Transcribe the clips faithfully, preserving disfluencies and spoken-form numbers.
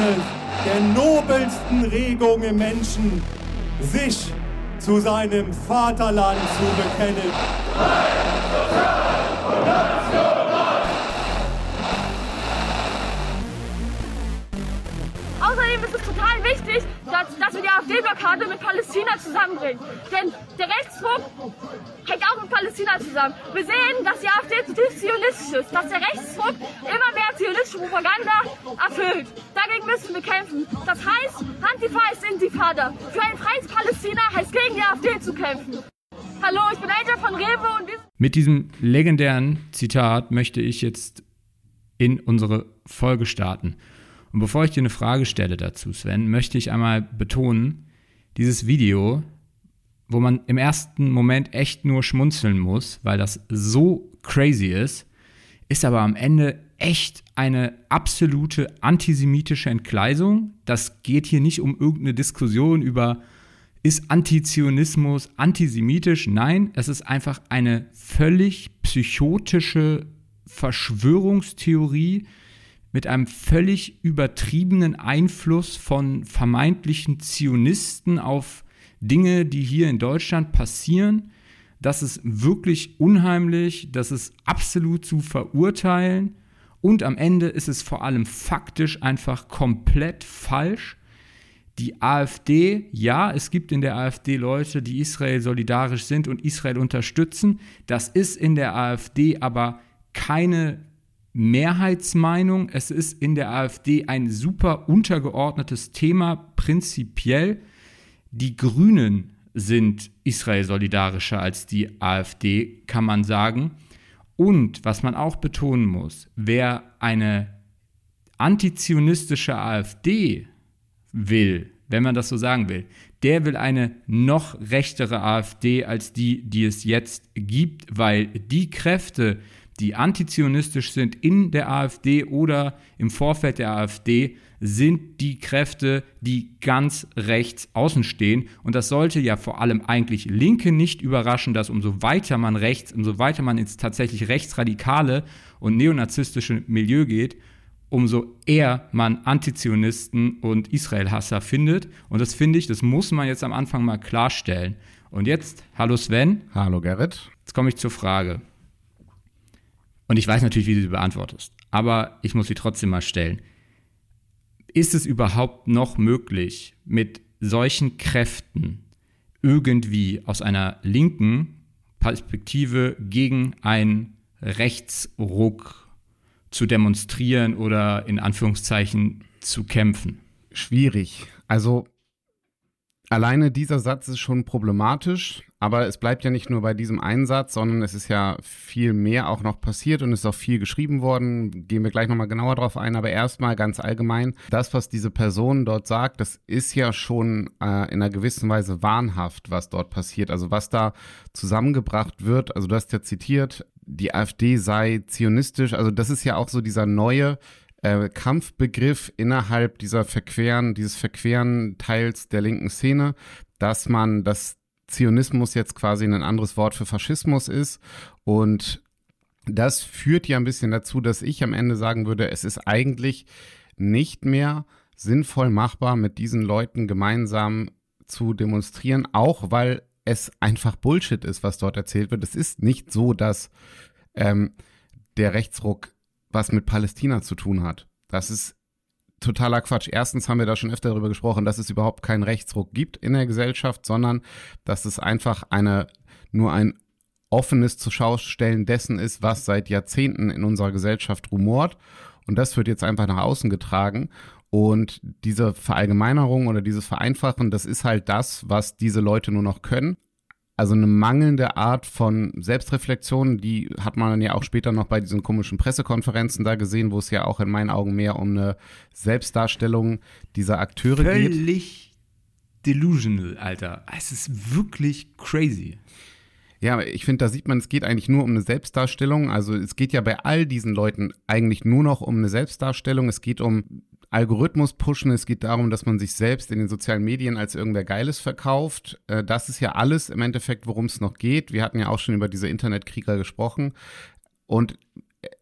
eines der nobelsten Regungen im Menschen, sich zu seinem Vaterland zu bekennen. Außerdem ist es total wichtig, dass, dass wir die AfD-Blockade mit Palästina zusammenbringen. Denn der Rechtsruck hängt auch mit Palästina zusammen. Wir sehen, dass die AfD zutiefst zionistisch ist, dass der Rechtsruck immer mehr zionistische Propaganda erfüllt. Dagegen müssen wir kämpfen. Das heißt, Antifa ist Intifada. Für ein freies Palästina heißt gegen die AfD zu kämpfen. Hallo, ich bin Angel von Rewe und wir... Mit diesem legendären Zitat möchte ich jetzt in unsere Folge starten. Und bevor ich dir eine Frage stelle dazu, Sven, möchte ich einmal betonen, dieses Video, wo man im ersten Moment echt nur schmunzeln muss, weil das so crazy ist, ist aber am Ende echt eine absolute antisemitische Entgleisung. Das geht hier nicht um irgendeine Diskussion über, ist Antizionismus antisemitisch? Nein, es ist einfach eine völlig psychotische Verschwörungstheorie, mit einem völlig übertriebenen Einfluss von vermeintlichen Zionisten auf Dinge, die hier in Deutschland passieren. Das ist wirklich unheimlich, das ist absolut zu verurteilen und am Ende ist es vor allem faktisch einfach komplett falsch. Die AfD, ja, es gibt in der AfD Leute, die Israel solidarisch sind und Israel unterstützen. Das ist in der AfD aber keine Mehrheitsmeinung. Es ist in der AfD ein super untergeordnetes Thema, prinzipiell. Die Grünen sind Israel-solidarischer als die AfD, kann man sagen. Und was man auch betonen muss, wer eine antizionistische AfD will, wenn man das so sagen will, der will eine noch rechtere AfD als die, die es jetzt gibt, weil die Kräfte, die antizionistisch sind in der AfD oder im Vorfeld der AfD, sind die Kräfte, die ganz rechts außen stehen. Und das sollte ja vor allem eigentlich Linke nicht überraschen, dass umso weiter man rechts, umso weiter man ins tatsächlich rechtsradikale und neonazistische Milieu geht, umso eher man Antizionisten und Israel-Hasser findet. Und das finde ich, das muss man jetzt am Anfang mal klarstellen. Und jetzt, hallo Sven. Hallo Gerrit. Jetzt komme ich zur Frage. Und ich weiß natürlich, wie du sie beantwortest, aber ich muss sie trotzdem mal stellen. Ist es überhaupt noch möglich, mit solchen Kräften irgendwie aus einer linken Perspektive gegen einen Rechtsruck zu demonstrieren oder in Anführungszeichen zu kämpfen? Schwierig. Also alleine dieser Satz ist schon problematisch, aber es bleibt ja nicht nur bei diesem einen Satz, sondern es ist ja viel mehr auch noch passiert und es ist auch viel geschrieben worden. Gehen wir gleich nochmal genauer drauf ein, aber erstmal ganz allgemein, das, was diese Person dort sagt, das ist ja schon äh, in einer gewissen Weise wahnhaft, was dort passiert. Also was da zusammengebracht wird, also du hast ja zitiert, die AfD sei zionistisch, also das ist ja auch so dieser neue Äh, Kampfbegriff innerhalb dieser Verqueren, dieses Verqueren Teils der linken Szene, dass man, dass Zionismus jetzt quasi ein anderes Wort für Faschismus ist und das führt ja ein bisschen dazu, dass ich am Ende sagen würde, es ist eigentlich nicht mehr sinnvoll machbar, mit diesen Leuten gemeinsam zu demonstrieren, auch weil es einfach Bullshit ist, was dort erzählt wird. Es ist nicht so, dass ähm, der Rechtsruck was mit Palästina zu tun hat. Das ist totaler Quatsch. Erstens haben wir da schon öfter darüber gesprochen, dass es überhaupt keinen Rechtsruck gibt in der Gesellschaft, sondern dass es einfach eine nur ein offenes Zuschaustellen dessen ist, was seit Jahrzehnten in unserer Gesellschaft rumort. Und das wird jetzt einfach nach außen getragen. Und diese Verallgemeinerung oder dieses Vereinfachen, das ist halt das, was diese Leute nur noch können. Also eine mangelnde Art von Selbstreflexion, die hat man dann ja auch später noch bei diesen komischen Pressekonferenzen da gesehen, wo es ja auch in meinen Augen mehr um eine Selbstdarstellung dieser Akteure Völlig geht. Völlig delusional, Alter. Es ist wirklich crazy. Ja, ich finde, da sieht man, es geht eigentlich nur um eine Selbstdarstellung. Also es geht ja bei all diesen Leuten eigentlich nur noch um eine Selbstdarstellung. Es geht um Algorithmus pushen, es geht darum, dass man sich selbst in den sozialen Medien als irgendwer Geiles verkauft. Das ist ja alles im Endeffekt, worum es noch geht. Wir hatten ja auch schon über diese Internetkrieger gesprochen. Und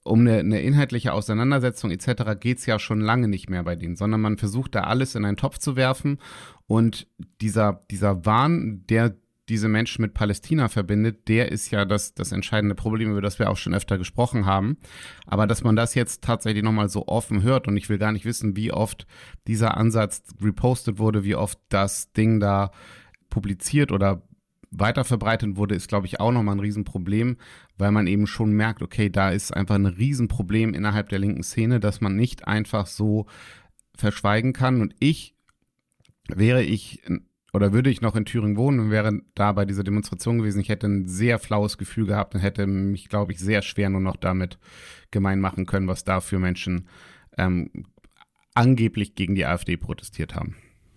um eine, eine inhaltliche Auseinandersetzung et cetera geht es ja schon lange nicht mehr bei denen, sondern man versucht da alles in einen Topf zu werfen und dieser, dieser Wahn, der diese Menschen mit Palästina verbindet, der ist ja das, das entscheidende Problem, über das wir auch schon öfter gesprochen haben. Aber dass man das jetzt tatsächlich nochmal so offen hört und ich will gar nicht wissen, wie oft dieser Ansatz repostet wurde, wie oft das Ding da publiziert oder weiterverbreitet wurde, ist, glaube ich, auch nochmal ein Riesenproblem, weil man eben schon merkt, okay, da ist einfach ein Riesenproblem innerhalb der linken Szene, dass man nicht einfach so verschweigen kann. Und ich, wäre ich oder würde ich noch in Thüringen wohnen und wäre da bei dieser Demonstration gewesen, ich hätte ein sehr flaues Gefühl gehabt und hätte mich, glaube ich, sehr schwer nur noch damit gemein machen können, was da für Menschen ähm, angeblich gegen die AfD protestiert haben.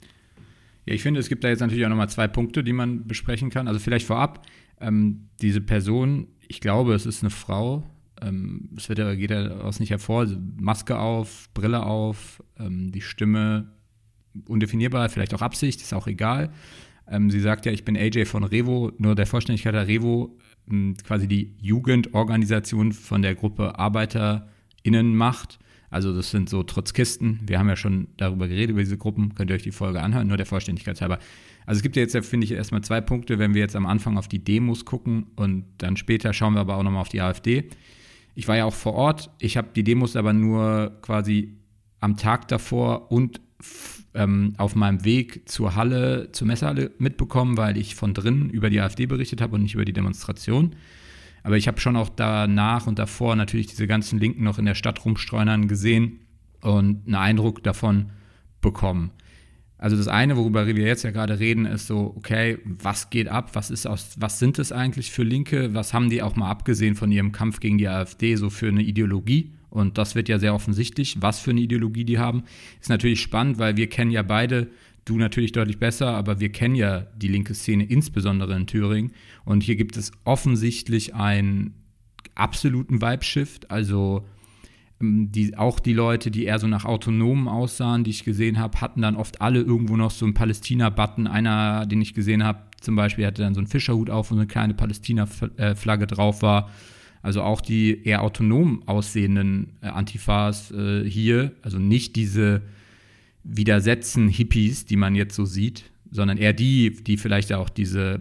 Ja, ich finde, es gibt da jetzt natürlich auch nochmal zwei Punkte, die man besprechen kann. Also vielleicht vorab, ähm, diese Person, ich glaube, es ist eine Frau, ähm, es wird ja, geht ja daraus nicht hervor, Maske auf, Brille auf, ähm, die Stimme undefinierbar, vielleicht auch Absicht, ist auch egal. Ähm, sie sagt ja, ich bin A J von Revo, nur der Vollständigkeit der Revo, ähm, quasi die Jugendorganisation von der Gruppe ArbeiterInnen macht. Also das sind so Trotzkisten. Wir haben ja schon darüber geredet, über diese Gruppen. Könnt ihr euch die Folge anhören, nur der Vollständigkeit halber. Also es gibt ja jetzt, finde ich, erstmal zwei Punkte, wenn wir jetzt am Anfang auf die Demos gucken und dann später schauen wir aber auch nochmal auf die AfD. Ich war ja auch vor Ort. Ich habe die Demos aber nur quasi am Tag davor und ähm, auf meinem Weg zur Halle, zur Messehalle mitbekommen, weil ich von drinnen über die AfD berichtet habe und nicht über die Demonstration. Aber ich habe schon auch danach und davor natürlich diese ganzen Linken noch in der Stadt rumstreunern gesehen und einen Eindruck davon bekommen. Also das eine, worüber wir jetzt ja gerade reden, ist so, okay, was geht ab? Was ist aus, was sind es eigentlich für Linke? Was haben die auch mal abgesehen von ihrem Kampf gegen die AfD so für eine Ideologie? Und das wird ja sehr offensichtlich, was für eine Ideologie die haben. Ist natürlich spannend, weil wir kennen ja beide, du natürlich deutlich besser, aber wir kennen ja die linke Szene, insbesondere in Thüringen. Und hier gibt es offensichtlich einen absoluten Vibe-Shift. Also die, auch die Leute, die eher so nach Autonomen aussahen, die ich gesehen habe, hatten dann oft alle irgendwo noch so einen Palästina-Button. Einer, den ich gesehen habe, zum Beispiel, hatte dann so einen Fischerhut auf, wo eine kleine Palästina-Flagge drauf war. Also auch die eher autonom aussehenden äh, Antifas äh, hier, also nicht diese widersetzen Hippies, die man jetzt so sieht, sondern eher die, die vielleicht auch diese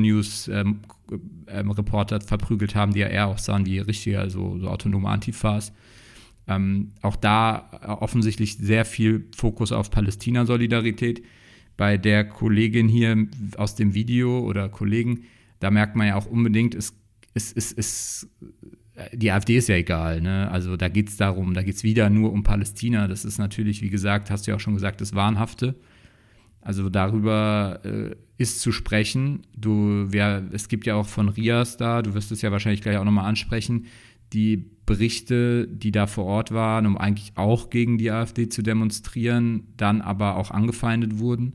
Apollo-News-Reporter ähm, ähm, verprügelt haben, die ja eher auch sahen wie richtige, also so autonome Antifas. Ähm, auch da offensichtlich sehr viel Fokus auf Palästina-Solidarität. Bei der Kollegin hier aus dem Video oder Kollegen, da merkt man ja auch unbedingt, es ist, ist, ist, die AfD ist ja egal, ne? Also da geht es darum, da geht es wieder nur um Palästina. Das ist natürlich, wie gesagt, hast du ja auch schon gesagt, das Wahnhafte. Also darüber äh, ist zu sprechen. Du, wer, es gibt ja auch von Rias da, du wirst es ja wahrscheinlich gleich auch nochmal ansprechen, die Berichte, die da vor Ort waren, um eigentlich auch gegen die AfD zu demonstrieren, dann aber auch angefeindet wurden.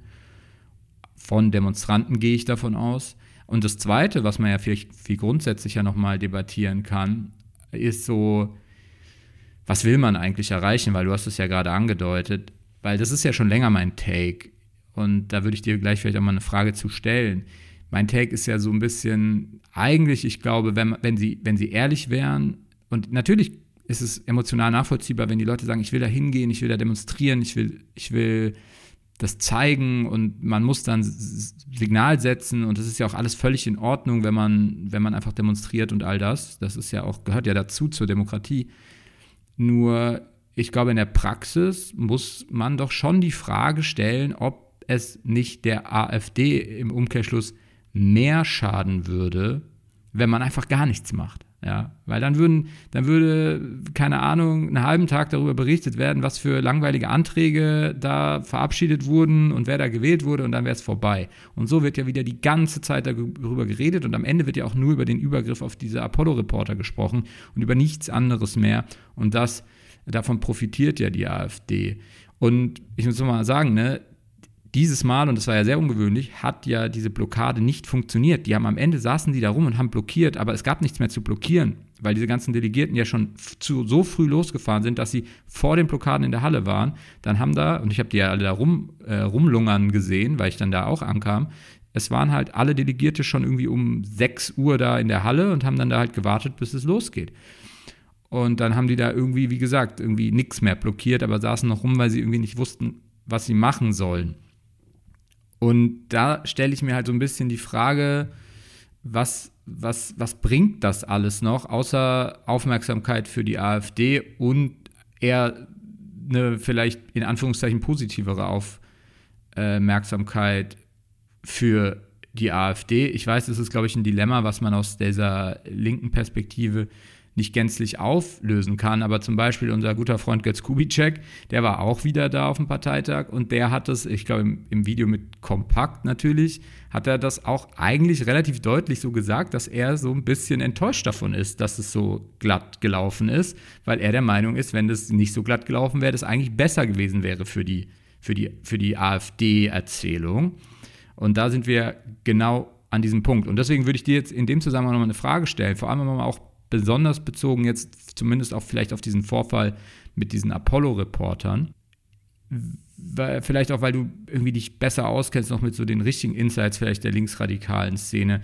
Von Demonstranten gehe ich davon aus. Und das Zweite, was man ja vielleicht viel grundsätzlicher nochmal debattieren kann, ist so, was will man eigentlich erreichen? Weil du hast es ja gerade angedeutet, weil das ist ja schon länger mein Take. Und da würde ich dir gleich vielleicht auch mal eine Frage zu stellen. Mein Take ist ja so ein bisschen, eigentlich, ich glaube, wenn, wenn, sie, wenn sie ehrlich wären, und natürlich ist es emotional nachvollziehbar, wenn die Leute sagen, ich will da hingehen, ich will da demonstrieren, ich will, ich will das zeigen und man muss dann Signal setzen und das ist ja auch alles völlig in Ordnung, wenn man, wenn man einfach demonstriert und all das. Das ist ja auch, gehört ja dazu zur Demokratie. Nur, ich glaube, in der Praxis muss man doch schon die Frage stellen, ob es nicht der AfD im Umkehrschluss mehr schaden würde, wenn man einfach gar nichts macht. Ja, weil dann würden, dann würde, keine Ahnung, einen halben Tag darüber berichtet werden, was für langweilige Anträge da verabschiedet wurden und wer da gewählt wurde und dann wäre es vorbei. Und so wird ja wieder die ganze Zeit darüber geredet und am Ende wird ja auch nur über den Übergriff auf diese Apollo-Reporter gesprochen und über nichts anderes mehr. Und das, davon profitiert ja die AfD. Und ich muss mal sagen, ne, dieses Mal, und das war ja sehr ungewöhnlich, hat ja diese Blockade nicht funktioniert. Die haben am Ende, saßen die da rum und haben blockiert, aber es gab nichts mehr zu blockieren, weil diese ganzen Delegierten ja schon zu, so früh losgefahren sind, dass sie vor den Blockaden in der Halle waren. Dann haben da, und ich habe die ja alle da rum, äh, rumlungern gesehen, weil ich dann da auch ankam, es waren halt alle Delegierte schon irgendwie um sechs Uhr da in der Halle und haben dann da halt gewartet, bis es losgeht. Und dann haben die da irgendwie, wie gesagt, irgendwie nichts mehr blockiert, aber saßen noch rum, weil sie irgendwie nicht wussten, was sie machen sollen. Und da stelle ich mir halt so ein bisschen die Frage, was, was, was bringt das alles noch, außer Aufmerksamkeit für die AfD und eher eine vielleicht in Anführungszeichen positivere Aufmerksamkeit für die AfD. Ich weiß, das ist, glaube ich, ein Dilemma, was man aus dieser linken Perspektive nicht gänzlich auflösen kann, aber zum Beispiel unser guter Freund Götz Kubitschek, der war auch wieder da auf dem Parteitag und der hat das, ich glaube im, im Video mit Kompakt natürlich, hat er das auch eigentlich relativ deutlich so gesagt, dass er so ein bisschen enttäuscht davon ist, dass es so glatt gelaufen ist, weil er der Meinung ist, wenn das nicht so glatt gelaufen wäre, das eigentlich besser gewesen wäre für die, für die, für die AfD-Erzählung. Und da sind wir genau an diesem Punkt. Und deswegen würde ich dir jetzt in dem Zusammenhang nochmal eine Frage stellen, vor allem wenn man auch besonders bezogen jetzt zumindest auch vielleicht auf diesen Vorfall mit diesen Apollo-Reportern. Vielleicht auch, weil du irgendwie dich besser auskennst noch mit so den richtigen Insights vielleicht der linksradikalen Szene.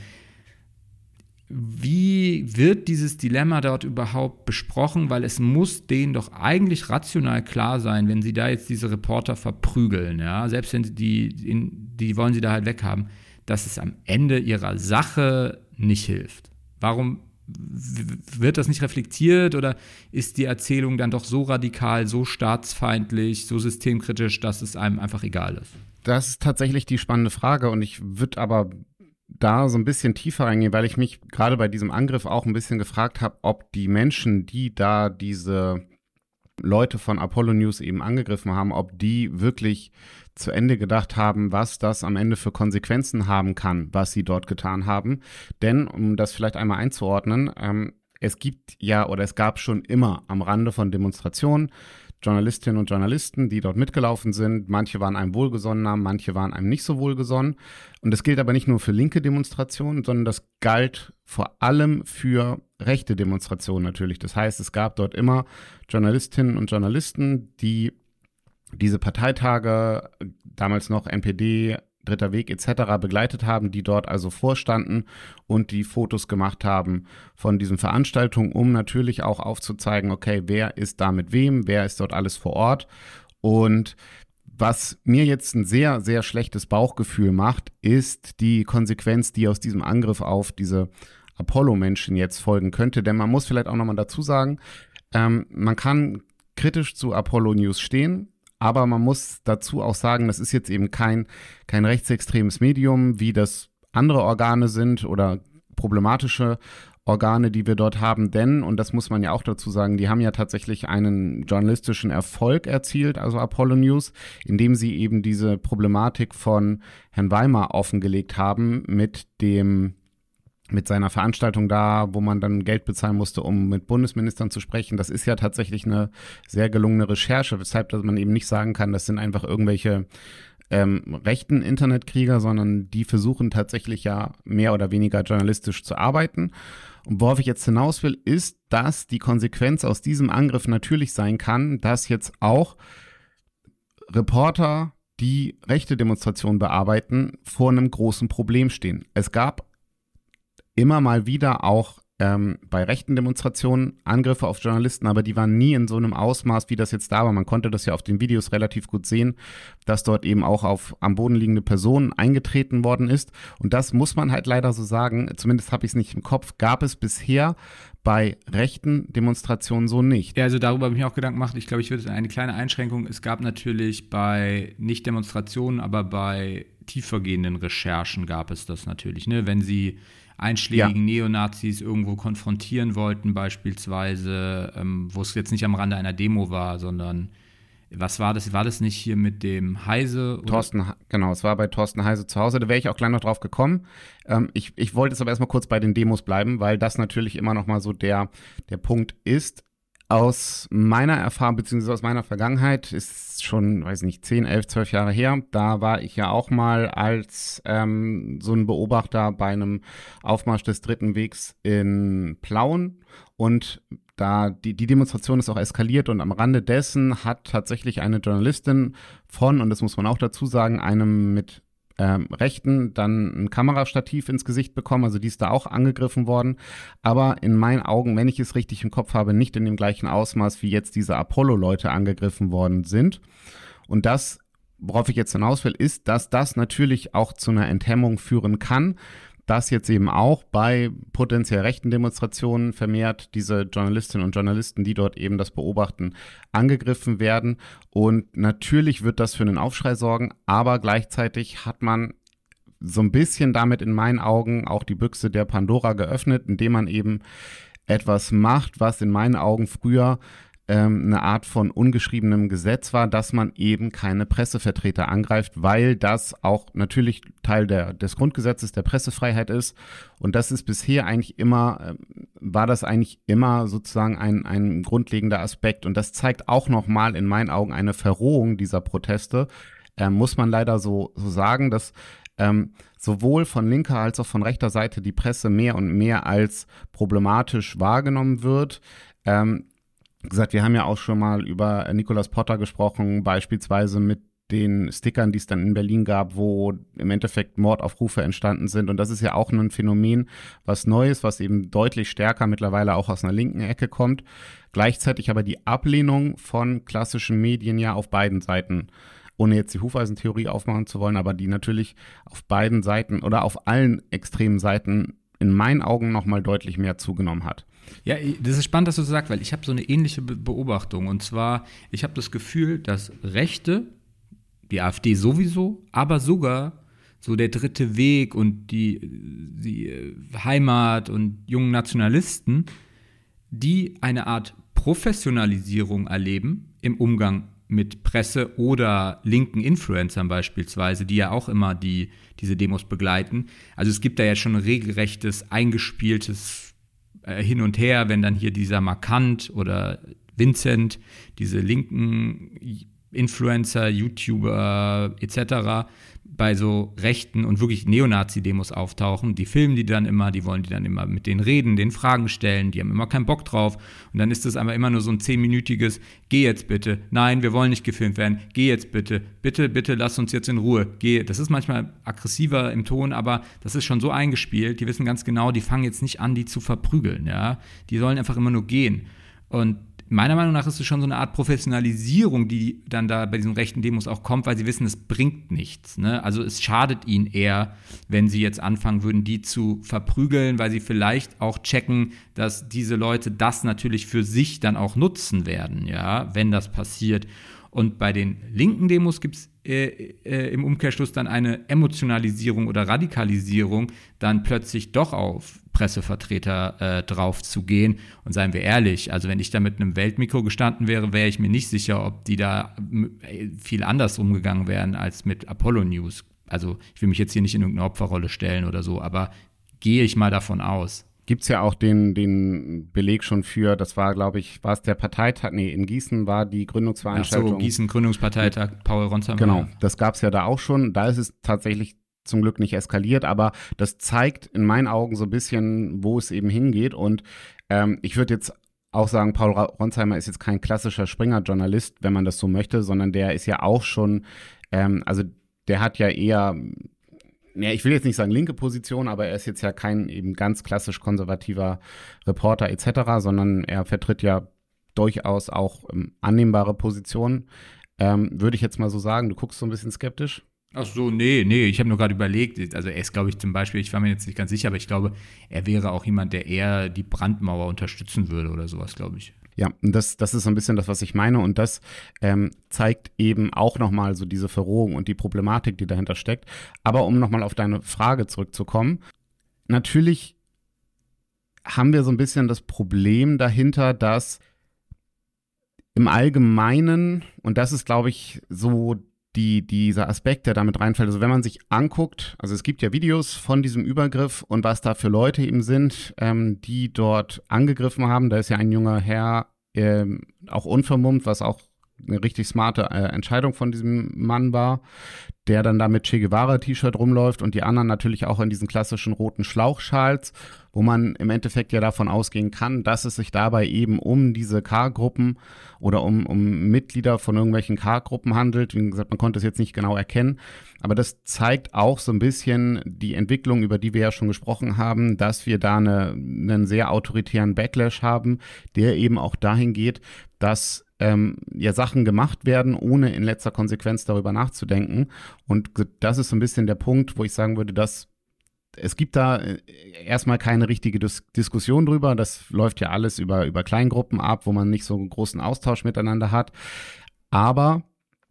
Wie wird dieses Dilemma dort überhaupt besprochen? Weil es muss denen doch eigentlich rational klar sein, wenn sie da jetzt diese Reporter verprügeln, ja, selbst wenn sie die, in, die wollen sie da halt weghaben, dass es am Ende ihrer Sache nicht hilft. Warum wird das nicht reflektiert oder ist die Erzählung dann doch so radikal, so staatsfeindlich, so systemkritisch, dass es einem einfach egal ist? Das ist tatsächlich die spannende Frage und ich würde aber da so ein bisschen tiefer reingehen, weil ich mich gerade bei diesem Angriff auch ein bisschen gefragt habe, ob die Menschen, die da diese Leute von Apollo News eben angegriffen haben, ob die wirklich zu Ende gedacht haben, was das am Ende für Konsequenzen haben kann, was sie dort getan haben. Denn, um das vielleicht einmal einzuordnen, ähm, es gibt ja oder es gab schon immer am Rande von Demonstrationen Journalistinnen und Journalisten, die dort mitgelaufen sind. Manche waren einem wohlgesonnen, manche waren einem nicht so wohlgesonnen. Und das gilt aber nicht nur für linke Demonstrationen, sondern das galt vor allem für rechte Demonstrationen natürlich. Das heißt, es gab dort immer Journalistinnen und Journalisten, die diese Parteitage, damals noch N P D, Dritter Weg et cetera begleitet haben, die dort also vorstanden und die Fotos gemacht haben von diesen Veranstaltungen, um natürlich auch aufzuzeigen, okay, wer ist da mit wem, wer ist dort alles vor Ort. Und was mir jetzt ein sehr, sehr schlechtes Bauchgefühl macht, ist die Konsequenz, die aus diesem Angriff auf diese Apollo-Menschen jetzt folgen könnte. Denn man muss vielleicht auch nochmal dazu sagen, ähm, man kann kritisch zu Apollo News stehen, aber man muss dazu auch sagen, das ist jetzt eben kein, kein rechtsextremes Medium, wie das andere Organe sind oder problematische Organe, die wir dort haben. Denn, und das muss man ja auch dazu sagen, die haben ja tatsächlich einen journalistischen Erfolg erzielt, also Apollo News, indem sie eben diese Problematik von Herrn Weimar offengelegt haben mit dem mit seiner Veranstaltung da, wo man dann Geld bezahlen musste, um mit Bundesministern zu sprechen. Das ist ja tatsächlich eine sehr gelungene Recherche, weshalb dass man eben nicht sagen kann, das sind einfach irgendwelche ähm, rechten Internetkrieger, sondern die versuchen tatsächlich ja mehr oder weniger journalistisch zu arbeiten. Und worauf ich jetzt hinaus will, ist, dass die Konsequenz aus diesem Angriff natürlich sein kann, dass jetzt auch Reporter, die rechte Demonstrationen bearbeiten, vor einem großen Problem stehen. Es gab immer mal wieder auch ähm, bei rechten Demonstrationen Angriffe auf Journalisten, aber die waren nie in so einem Ausmaß, wie das jetzt da war. Man konnte das ja auf den Videos relativ gut sehen, dass dort eben auch auf am Boden liegende Personen eingetreten worden ist. Und das muss man halt leider so sagen, zumindest habe ich es nicht im Kopf, gab es bisher bei rechten Demonstrationen so nicht. Ja, also darüber habe ich mir auch Gedanken gemacht. Ich glaube, ich würde eine kleine Einschränkung. Es gab natürlich bei nicht Demonstrationen, aber bei tiefergehenden Recherchen gab es das natürlich, ne? Wenn sie einschlägigen ja. Neonazis irgendwo konfrontieren wollten beispielsweise, ähm, wo es jetzt nicht am Rande einer Demo war, sondern was war das? War das nicht hier mit dem Heise? Oder? Thorsten, genau, es war bei Thorsten Heise zu Hause, da wäre ich auch gleich noch drauf gekommen. Ähm, ich, ich wollte jetzt aber erstmal kurz bei den Demos bleiben, weil das natürlich immer noch mal so der, der Punkt ist. Aus meiner Erfahrung, beziehungsweise aus meiner Vergangenheit, ist schon, weiß nicht, zehn, elf, zwölf Jahre her, da war ich ja auch mal als ähm, so ein Beobachter bei einem Aufmarsch des Dritten Wegs in Plauen und da die, die Demonstration ist auch eskaliert und am Rande dessen hat tatsächlich eine Journalistin von, und das muss man auch dazu sagen, einem mit ähm, Rechten dann ein Kamerastativ ins Gesicht bekommen, also die ist da auch angegriffen worden, aber in meinen Augen, wenn ich es richtig im Kopf habe, nicht in dem gleichen Ausmaß, wie jetzt diese Apollo-Leute angegriffen worden sind. Und das, worauf ich jetzt hinaus will, ist, dass das natürlich auch zu einer Enthemmung führen kann, dass jetzt eben auch bei potenziell rechten Demonstrationen vermehrt diese Journalistinnen und Journalisten, die dort eben das beobachten, angegriffen werden. Und natürlich wird das für einen Aufschrei sorgen, aber gleichzeitig hat man so ein bisschen damit in meinen Augen auch die Büchse der Pandora geöffnet, indem man eben etwas macht, was in meinen Augen früher eine Art von ungeschriebenem Gesetz war, dass man eben keine Pressevertreter angreift, weil das auch natürlich Teil der, des Grundgesetzes der Pressefreiheit ist. Und das ist bisher eigentlich immer, war das eigentlich immer sozusagen ein, ein grundlegender Aspekt. Und das zeigt auch nochmal in meinen Augen eine Verrohung dieser Proteste. Äh, muss man leider so, so sagen, dass ähm, sowohl von linker als auch von rechter Seite die Presse mehr und mehr als problematisch wahrgenommen wird. Ähm, gesagt, wir haben ja auch schon mal über Nicolas Potter gesprochen, beispielsweise mit den Stickern, die es dann in Berlin gab, wo im Endeffekt Mordaufrufe entstanden sind. Und das ist ja auch ein Phänomen, was Neues, was eben deutlich stärker mittlerweile auch aus einer linken Ecke kommt. Gleichzeitig aber die Ablehnung von klassischen Medien ja auf beiden Seiten, ohne jetzt die Hufeisentheorie aufmachen zu wollen, aber die natürlich auf beiden Seiten oder auf allen extremen Seiten in meinen Augen nochmal deutlich mehr zugenommen hat. Ja, das ist spannend, dass du das sagst, weil ich habe so eine ähnliche Beobachtung. Und zwar, ich habe das Gefühl, dass Rechte, die AfD sowieso, aber sogar so der dritte Weg und die, die Heimat und jungen Nationalisten, die eine Art Professionalisierung erleben im Umgang mit Presse oder linken Influencern beispielsweise, die ja auch immer die, diese Demos begleiten. Also es gibt da ja schon ein regelrechtes, eingespieltes Hin und Her, wenn dann hier dieser Markant oder Vincent, diese linken Influencer, YouTuber et cetera bei so rechten und wirklich Neonazi-Demos auftauchen. Die filmen die dann immer, die wollen die dann immer mit denen reden, denen Fragen stellen, die haben immer keinen Bock drauf. Und dann ist das aber immer nur so ein zehnminütiges, geh jetzt bitte, nein, wir wollen nicht gefilmt werden, geh jetzt bitte, bitte, bitte, lass uns jetzt in Ruhe, geh. Das ist manchmal aggressiver im Ton, aber das ist schon so eingespielt, die wissen ganz genau, die fangen jetzt nicht an, die zu verprügeln, ja. Die sollen einfach immer nur gehen. Und meiner Meinung nach ist es schon so eine Art Professionalisierung, die dann da bei diesen rechten Demos auch kommt, weil sie wissen, es bringt nichts. Ne? Also es schadet ihnen eher, wenn sie jetzt anfangen würden, die zu verprügeln, weil sie vielleicht auch checken, dass diese Leute das natürlich für sich dann auch nutzen werden, ja, wenn das passiert. Und bei den linken Demos gibt es äh, äh, im Umkehrschluss dann eine Emotionalisierung oder Radikalisierung, dann plötzlich doch auf Pressevertreter äh, drauf zu gehen. Und seien wir ehrlich, also wenn ich da mit einem Weltmikro gestanden wäre, wäre ich mir nicht sicher, ob die da äh, viel anders umgegangen wären als mit Apollo News. Also ich will mich jetzt hier nicht in irgendeine Opferrolle stellen oder so, aber gehe ich mal davon aus. Gibt es ja auch den, den Beleg schon für, das war, glaube ich, war es der Parteitag, nee, in Gießen war die Gründungsveranstaltung. Ach so, Gießen, Gründungsparteitag, Paul Ronsheimer. Genau, das gab es ja da auch schon. Da ist es tatsächlich zum Glück nicht eskaliert, aber das zeigt in meinen Augen so ein bisschen, wo es eben hingeht. Und ähm, ich würde jetzt auch sagen, Paul Ronsheimer ist jetzt kein klassischer Springer-Journalist, wenn man das so möchte, sondern der ist ja auch schon, ähm, also der hat ja eher, ja, ich will jetzt nicht sagen linke Position, aber er ist jetzt ja kein eben ganz klassisch konservativer Reporter et cetera, sondern er vertritt ja durchaus auch ähm, annehmbare Positionen. Ähm, würde ich jetzt mal so sagen, du guckst so ein bisschen skeptisch. Ach so, nee, nee, ich habe nur gerade überlegt, also er ist, glaube ich, zum Beispiel, ich war mir jetzt nicht ganz sicher, aber ich glaube, er wäre auch jemand, der eher die Brandmauer unterstützen würde oder sowas, glaube ich. Ja, und das, das ist so ein bisschen das, was ich meine, und das ähm, zeigt eben auch nochmal so diese Verrohung und die Problematik, die dahinter steckt. Aber um nochmal auf deine Frage zurückzukommen, natürlich haben wir so ein bisschen das Problem dahinter, dass im Allgemeinen, und das ist, glaube ich, so die, dieser Aspekt, der damit reinfällt, also wenn man sich anguckt, also es gibt ja Videos von diesem Übergriff und was da für Leute eben sind, ähm, die dort angegriffen haben, da ist ja ein junger Herr ähm, auch unvermummt, was auch eine richtig smarte äh, Entscheidung von diesem Mann war, der dann da mit Che Guevara-T-Shirt rumläuft und die anderen natürlich auch in diesen klassischen roten Schlauchschals, wo man im Endeffekt ja davon ausgehen kann, dass es sich dabei eben um diese K-Gruppen oder um, um Mitglieder von irgendwelchen K-Gruppen handelt. Wie gesagt, man konnte es jetzt nicht genau erkennen, aber das zeigt auch so ein bisschen die Entwicklung, über die wir ja schon gesprochen haben, dass wir da eine, einen sehr autoritären Backlash haben, der eben auch dahin geht, dass ähm, ja Sachen gemacht werden, ohne in letzter Konsequenz darüber nachzudenken. Und das ist so ein bisschen der Punkt, wo ich sagen würde, dass es gibt da erstmal keine richtige Dis- Diskussion drüber. Das läuft ja alles über, über Kleingruppen ab, wo man nicht so einen großen Austausch miteinander hat. Aber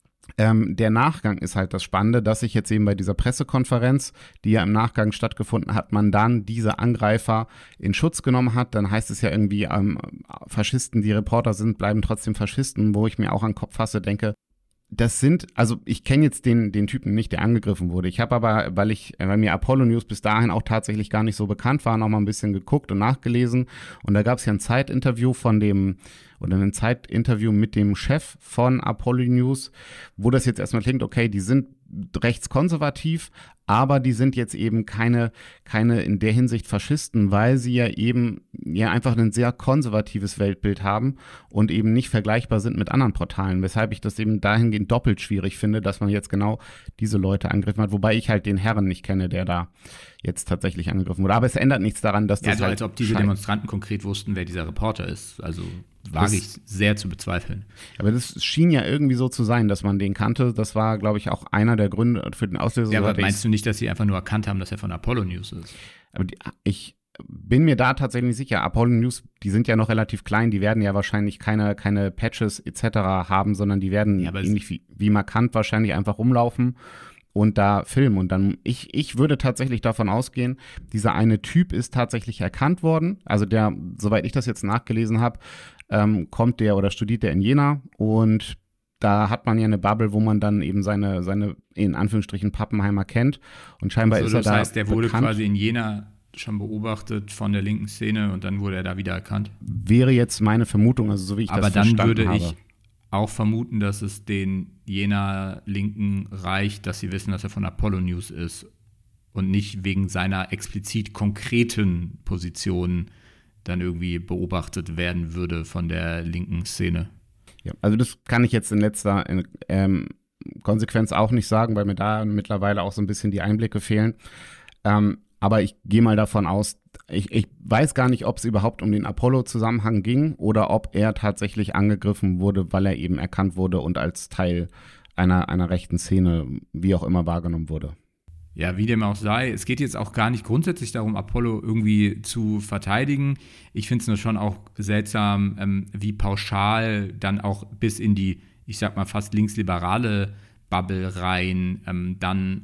Ähm, der Nachgang ist halt das Spannende, dass sich jetzt eben bei dieser Pressekonferenz, die ja im Nachgang stattgefunden hat, man dann diese Angreifer in Schutz genommen hat. Dann heißt es ja irgendwie, ähm, Faschisten, die Reporter sind, bleiben trotzdem Faschisten, wo ich mir auch an den Kopf fasse, denke, das sind, also ich kenne jetzt den, den Typen nicht, der angegriffen wurde. Ich habe aber, weil ich, weil mir Apollo News bis dahin auch tatsächlich gar nicht so bekannt war, noch mal ein bisschen geguckt und nachgelesen. Und da gab es ja ein Zeitinterview von dem, oder ein Zeitinterview mit dem Chef von Apollo News, wo das jetzt erstmal klingt, okay, die sind rechtskonservativ, aber die sind jetzt eben keine, keine in der Hinsicht Faschisten, weil sie ja eben ja einfach ein sehr konservatives Weltbild haben und eben nicht vergleichbar sind mit anderen Portalen, weshalb ich das eben dahingehend doppelt schwierig finde, dass man jetzt genau diese Leute angegriffen hat, wobei ich halt den Herren nicht kenne, der da jetzt tatsächlich angegriffen wurde. Aber es ändert nichts daran, dass das ja, also halt als ob diese scheint. Demonstranten konkret wussten, wer dieser Reporter ist. Also wage ich sehr zu bezweifeln. Aber das schien ja irgendwie so zu sein, dass man den kannte. Das war, glaube ich, auch einer der Gründe für den Auslöser. Ja, aber meinst du nicht, dass sie einfach nur erkannt haben, dass er von Apollo News ist? Aber die, ich bin mir da tatsächlich nicht sicher. Apollo News, die sind ja noch relativ klein, die werden ja wahrscheinlich keine, keine Patches et cetera haben, sondern die werden ja, ähnlich wie, wie markant wahrscheinlich einfach rumlaufen und da filmen. Und dann, ich, ich würde tatsächlich davon ausgehen, dieser eine Typ ist tatsächlich erkannt worden. Also der, soweit ich das jetzt nachgelesen habe, ähm, kommt der oder studiert der in Jena und da hat man ja eine Bubble, wo man dann eben seine, seine in Anführungsstrichen Pappenheimer kennt und scheinbar also, ist er das da heißt, der wurde bekannt. quasi in Jena schon beobachtet von der linken Szene und dann wurde er da wieder erkannt. Wäre jetzt meine Vermutung, also so wie ich Aber das dann verstanden würde habe. ich auch vermuten, dass es den Jena Linken reicht, dass sie wissen, dass er von Apollo News ist und nicht wegen seiner explizit konkreten Position dann irgendwie beobachtet werden würde von der linken Szene. Ja, also das kann ich jetzt in letzter ähm, Konsequenz auch nicht sagen, weil mir da mittlerweile auch so ein bisschen die Einblicke fehlen. Ähm, aber ich gehe mal davon aus, ich, ich weiß gar nicht, ob es überhaupt um den Apollo-Zusammenhang ging oder ob er tatsächlich angegriffen wurde, weil er eben erkannt wurde und als Teil einer, einer rechten Szene, wie auch immer, wahrgenommen wurde. Ja, wie dem auch sei, es geht jetzt auch gar nicht grundsätzlich darum, Apollo irgendwie zu verteidigen. Ich finde es nur schon auch seltsam, ähm, wie pauschal dann auch bis in die, ich sag mal, fast linksliberale Bubble rein ähm, dann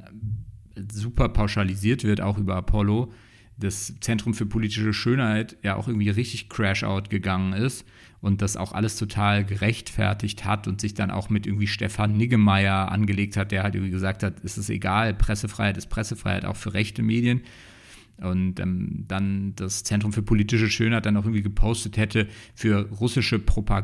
super pauschalisiert wird, auch über Apollo. Das Zentrum für politische Schönheit ja auch irgendwie richtig Crash-Out gegangen ist und das auch alles total gerechtfertigt hat und sich dann auch mit irgendwie Stefan Niggemeier angelegt hat, der halt irgendwie gesagt hat, es ist egal, Pressefreiheit ist Pressefreiheit auch für rechte Medien. Und ähm, dann das Zentrum für politische Schönheit dann auch irgendwie gepostet hätte, für russische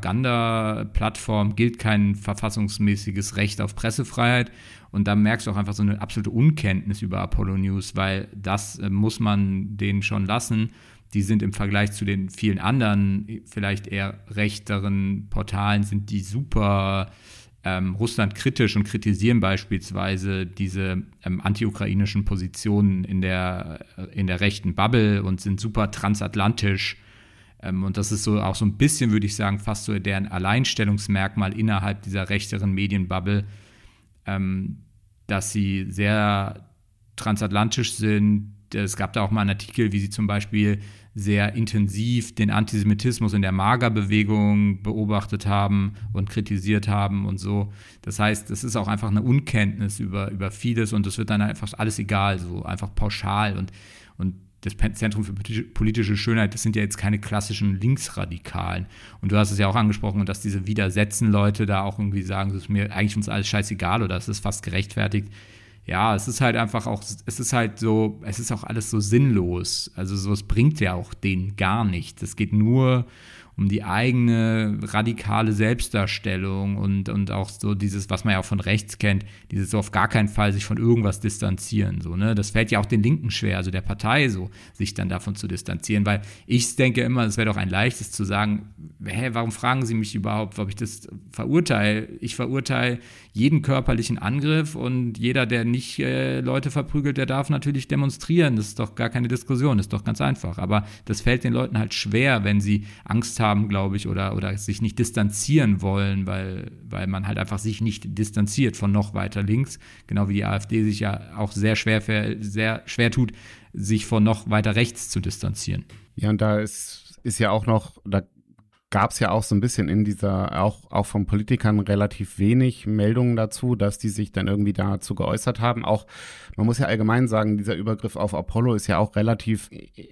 Propagandaplattformen gilt kein verfassungsmäßiges Recht auf Pressefreiheit. Und da merkst du auch einfach so eine absolute Unkenntnis über Apollo News, weil das äh, muss man denen schon lassen. Die sind im Vergleich zu den vielen anderen, vielleicht eher rechteren Portalen, sind die super ähm, Russland kritisch und kritisieren beispielsweise diese ähm, anti-ukrainischen Positionen in der, in der rechten Bubble und sind super transatlantisch. Ähm, und das ist so auch so ein bisschen, würde ich sagen, fast so deren Alleinstellungsmerkmal innerhalb dieser rechteren Medienbubble, ähm, dass sie sehr transatlantisch sind. Es gab da auch mal einen Artikel, wie sie zum Beispiel sehr intensiv den Antisemitismus in der Magerbewegung beobachtet haben und kritisiert haben und so. Das heißt, es ist auch einfach eine Unkenntnis über, über vieles und es wird dann einfach alles egal, so einfach pauschal. Und, und das Zentrum für politische Schönheit, das sind ja jetzt keine klassischen Linksradikalen. Und du hast es ja auch angesprochen, dass diese Widersetzen-Leute da auch irgendwie sagen, das ist mir eigentlich uns alles scheißegal oder es ist fast gerechtfertigt. Ja, es ist halt einfach auch, es ist halt so, es ist auch alles so sinnlos. Also sowas bringt ja auch denen gar nichts. Es geht nur um die eigene radikale Selbstdarstellung und, und auch so dieses, was man ja auch von rechts kennt, dieses so auf gar keinen Fall sich von irgendwas distanzieren. So, ne? Das fällt ja auch den Linken schwer, also der Partei so, sich dann davon zu distanzieren, weil ich denke immer, es wäre doch ein leichtes zu sagen, hä, warum fragen Sie mich überhaupt, ob ich das verurteile? Ich verurteile jeden körperlichen Angriff und jeder, der nicht äh, Leute verprügelt, der darf natürlich demonstrieren. Das ist doch gar keine Diskussion, das ist doch ganz einfach. Aber das fällt den Leuten halt schwer, wenn sie Angst haben, glaube ich, oder, oder sich nicht distanzieren wollen, weil, weil man halt einfach sich nicht distanziert von noch weiter links, genau wie die AfD sich ja auch sehr schwer, sehr schwer tut, sich von noch weiter rechts zu distanzieren. Ja, und da ist, ist ja auch noch, da gab es ja auch so ein bisschen in dieser, auch, auch von Politikern relativ wenig Meldungen dazu, dass die sich dann irgendwie dazu geäußert haben. Auch, man muss ja allgemein sagen, dieser Übergriff auf Apollo ist ja auch relativ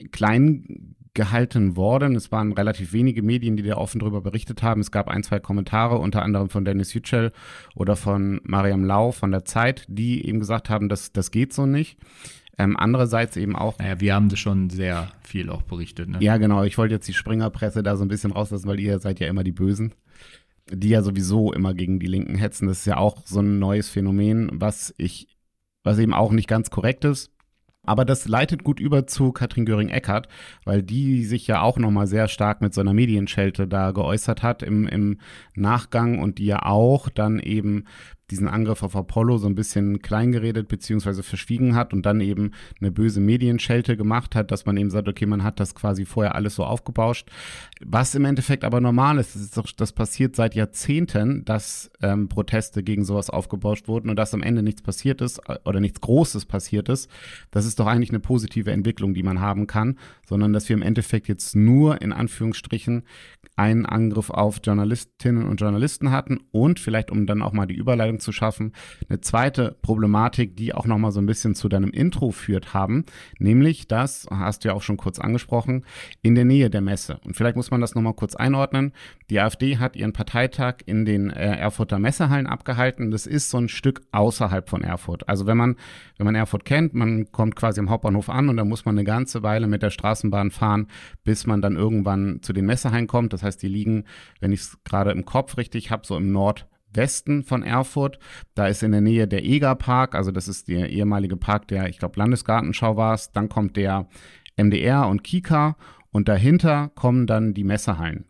klein gehalten worden. Es waren relativ wenige Medien, die da offen drüber berichtet haben. Es gab ein, zwei Kommentare, unter anderem von Dennis Yücel oder von Mariam Lau von der Zeit, die eben gesagt haben, dass das geht so nicht. Ähm, andererseits eben auch. Naja, wir haben das schon sehr viel auch berichtet, ne? Ja, genau. Ich wollte jetzt die Springerpresse da so ein bisschen rauslassen, weil ihr seid ja immer die Bösen, die ja sowieso immer gegen die Linken hetzen. Das ist ja auch so ein neues Phänomen, was ich, was eben auch nicht ganz korrekt ist. Aber das leitet gut über zu Katrin Göring-Eckardt, weil die sich ja auch nochmal sehr stark mit so einer Medienschelte da geäußert hat im, im Nachgang und die ja auch dann eben diesen Angriff auf Apollo so ein bisschen kleingeredet bzw. verschwiegen hat und dann eben eine böse Medienschelte gemacht hat, dass man eben sagt, okay, man hat das quasi vorher alles so aufgebauscht. Was im Endeffekt aber normal ist, das ist doch, das passiert seit Jahrzehnten, dass ähm, Proteste gegen sowas aufgebauscht wurden und dass am Ende nichts passiert ist oder nichts Großes passiert ist. Das ist doch eigentlich eine positive Entwicklung, die man haben kann, sondern dass wir im Endeffekt jetzt nur in Anführungsstrichen einen Angriff auf Journalistinnen und Journalisten hatten und vielleicht, um dann auch mal die Überleitung zu schaffen, eine zweite Problematik, die auch nochmal so ein bisschen zu deinem Intro führt haben, nämlich das, hast du ja auch schon kurz angesprochen, in der Nähe der Messe. Und vielleicht muss man das nochmal kurz einordnen. Die AfD hat ihren Parteitag in den äh, Erfurter Messehallen abgehalten. Das ist so ein Stück außerhalb von Erfurt. Also wenn man, wenn man Erfurt kennt, man kommt quasi am Hauptbahnhof an und dann muss man eine ganze Weile mit der Straßenbahn fahren, bis man dann irgendwann zu den Messehallen kommt. Das heißt, die liegen, wenn ich es gerade im Kopf richtig habe, so im Nordwesten von Erfurt. Da ist in der Nähe der Egerpark, also das ist der ehemalige Park der, ich glaube, Landesgartenschau war es. Dann kommt der M D R und Kika und dahinter kommen dann die Messehallen.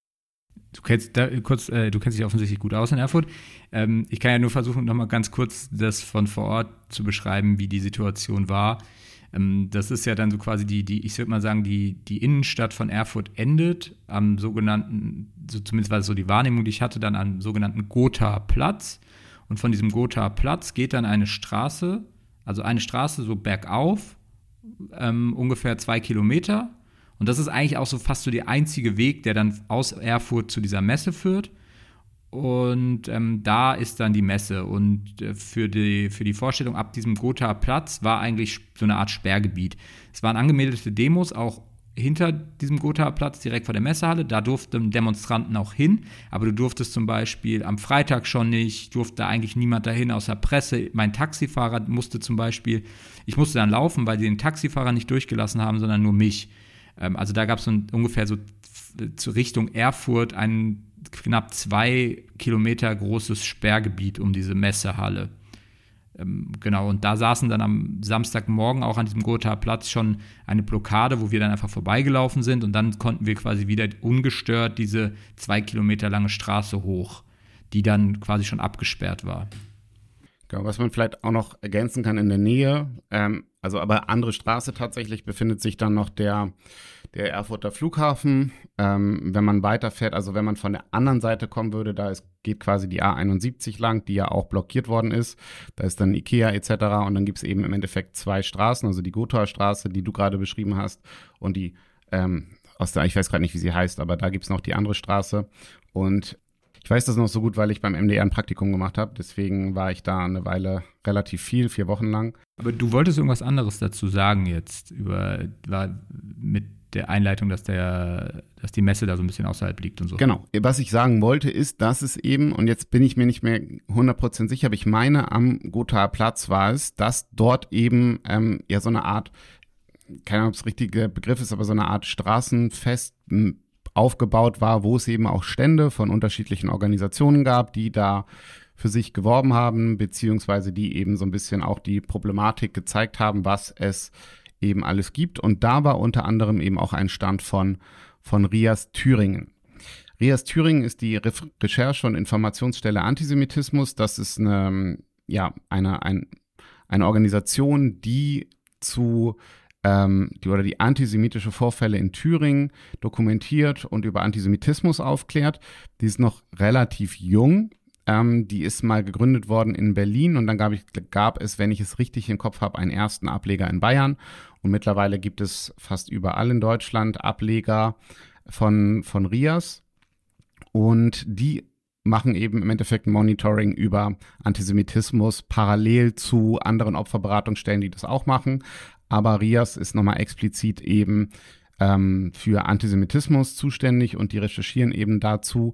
Du kennst da kurz, äh, du kennst dich offensichtlich gut aus in Erfurt. Ähm, ich kann ja nur versuchen, nochmal ganz kurz das von vor Ort zu beschreiben, wie die Situation war. Ähm, das ist ja dann so quasi die, die ich würde mal sagen, die, die Innenstadt von Erfurt endet am sogenannten, so zumindest war das so die Wahrnehmung, die ich hatte, dann am sogenannten Gotha-Platz. Und von diesem Gotha-Platz geht dann eine Straße, also eine Straße so bergauf, ähm, ungefähr zwei Kilometer. Und das ist eigentlich auch so fast so der einzige Weg, der dann aus Erfurt zu dieser Messe führt. Und ähm, da ist dann die Messe. Und äh, für, die, für die Vorstellung ab diesem Gotha-Platz war eigentlich so eine Art Sperrgebiet. Es waren angemeldete Demos auch hinter diesem Gotha-Platz, direkt vor der Messehalle. Da durften Demonstranten auch hin. Aber du durftest zum Beispiel am Freitag schon nicht, durfte eigentlich niemand dahin außer Presse. Mein Taxifahrer musste zum Beispiel, ich musste dann laufen, weil sie den Taxifahrer nicht durchgelassen haben, sondern nur mich. Also da gab es so ungefähr so zur Richtung Erfurt ein knapp zwei Kilometer großes Sperrgebiet um diese Messehalle. Ähm, genau, und da saßen dann am Samstagmorgen auch an diesem Gotha-Platz schon eine Blockade, wo wir dann einfach vorbeigelaufen sind und dann konnten wir quasi wieder ungestört diese zwei Kilometer lange Straße hoch, die dann quasi schon abgesperrt war. Genau, was man vielleicht auch noch ergänzen kann in der Nähe, ähm, also aber andere Straße tatsächlich befindet sich dann noch der, der Erfurter Flughafen. Ähm, wenn man weiterfährt, also wenn man von der anderen Seite kommen würde, da ist, geht quasi die A einundsiebzig lang, die ja auch blockiert worden ist. Da ist dann Ikea et cetera. Und dann gibt es eben im Endeffekt zwei Straßen, also die Gotha-Straße, die du gerade beschrieben hast, und die ähm, aus der, ich weiß gerade nicht, wie sie heißt, aber da gibt es noch die andere Straße. Und ich weiß das noch so gut, weil ich beim M D R ein Praktikum gemacht habe. Deswegen war ich da eine Weile relativ viel, vier Wochen lang. Aber du wolltest irgendwas anderes dazu sagen jetzt, über war mit der Einleitung, dass, der, dass die Messe da so ein bisschen außerhalb liegt und so. Genau. Was ich sagen wollte, ist, dass es eben, und jetzt bin ich mir nicht mehr hundert Prozent sicher, aber ich meine, am Gothaer Platz war es, dass dort eben ähm, ja so eine Art, keine Ahnung, ob es der richtige Begriff ist, aber so eine Art Straßenfest aufgebaut war, wo es eben auch Stände von unterschiedlichen Organisationen gab, die da für sich geworben haben, beziehungsweise die eben so ein bisschen auch die Problematik gezeigt haben, was es eben alles gibt. Und da war unter anderem eben auch ein Stand von, von RIAS Thüringen. RIAS Thüringen ist die Re- Recherche- und Informationsstelle Antisemitismus. Das ist eine, ja, eine, ein, eine Organisation, die zu ähm, die oder die antisemitische Vorfälle in Thüringen dokumentiert und über Antisemitismus aufklärt. Die ist noch relativ jung. Ähm, die ist mal gegründet worden in Berlin und dann gab, ich, gab es, wenn ich es richtig im Kopf habe, einen ersten Ableger in Bayern. Und mittlerweile gibt es fast überall in Deutschland Ableger von, von RIAS. Und die machen eben im Endeffekt Monitoring über Antisemitismus parallel zu anderen Opferberatungsstellen, die das auch machen. Aber RIAS ist nochmal explizit eben ähm, für Antisemitismus zuständig und die recherchieren eben dazu.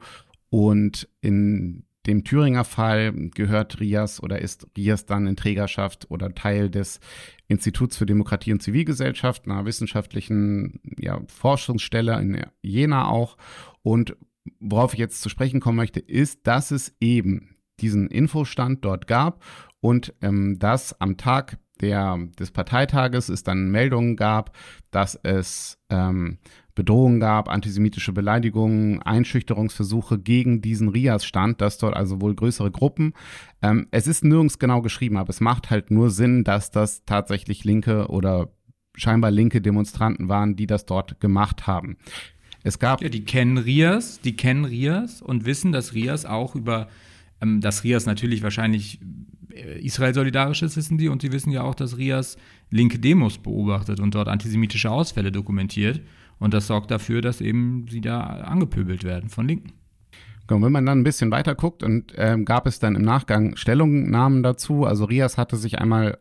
Und in dem Thüringer Fall gehört RIAS oder ist RIAS dann in Trägerschaft oder Teil des Instituts für Demokratie und Zivilgesellschaft, einer wissenschaftlichen ja, Forschungsstelle in Jena auch. Und worauf ich jetzt zu sprechen kommen möchte, ist, dass es eben diesen Infostand dort gab und ähm, dass am Tag der, des Parteitages es dann Meldungen gab, dass es ähm, Bedrohungen gab, antisemitische Beleidigungen, Einschüchterungsversuche gegen diesen RIAS-Stand, dass dort also wohl größere Gruppen. Ähm, es ist nirgends genau geschrieben, aber es macht halt nur Sinn, dass das tatsächlich linke oder scheinbar linke Demonstranten waren, die das dort gemacht haben. Es gab ja, die kennen RIAS, die kennen RIAS und wissen, dass RIAS auch über, ähm, dass RIAS natürlich wahrscheinlich äh, Israel-solidarisch ist, wissen die, und sie wissen ja auch, dass RIAS linke Demos beobachtet und dort antisemitische Ausfälle dokumentiert. Und das sorgt dafür, dass eben sie da angepöbelt werden von Linken. Und wenn man dann ein bisschen weiter guckt, und ähm, gab es dann im Nachgang Stellungnahmen dazu. Also RIAS hatte sich einmal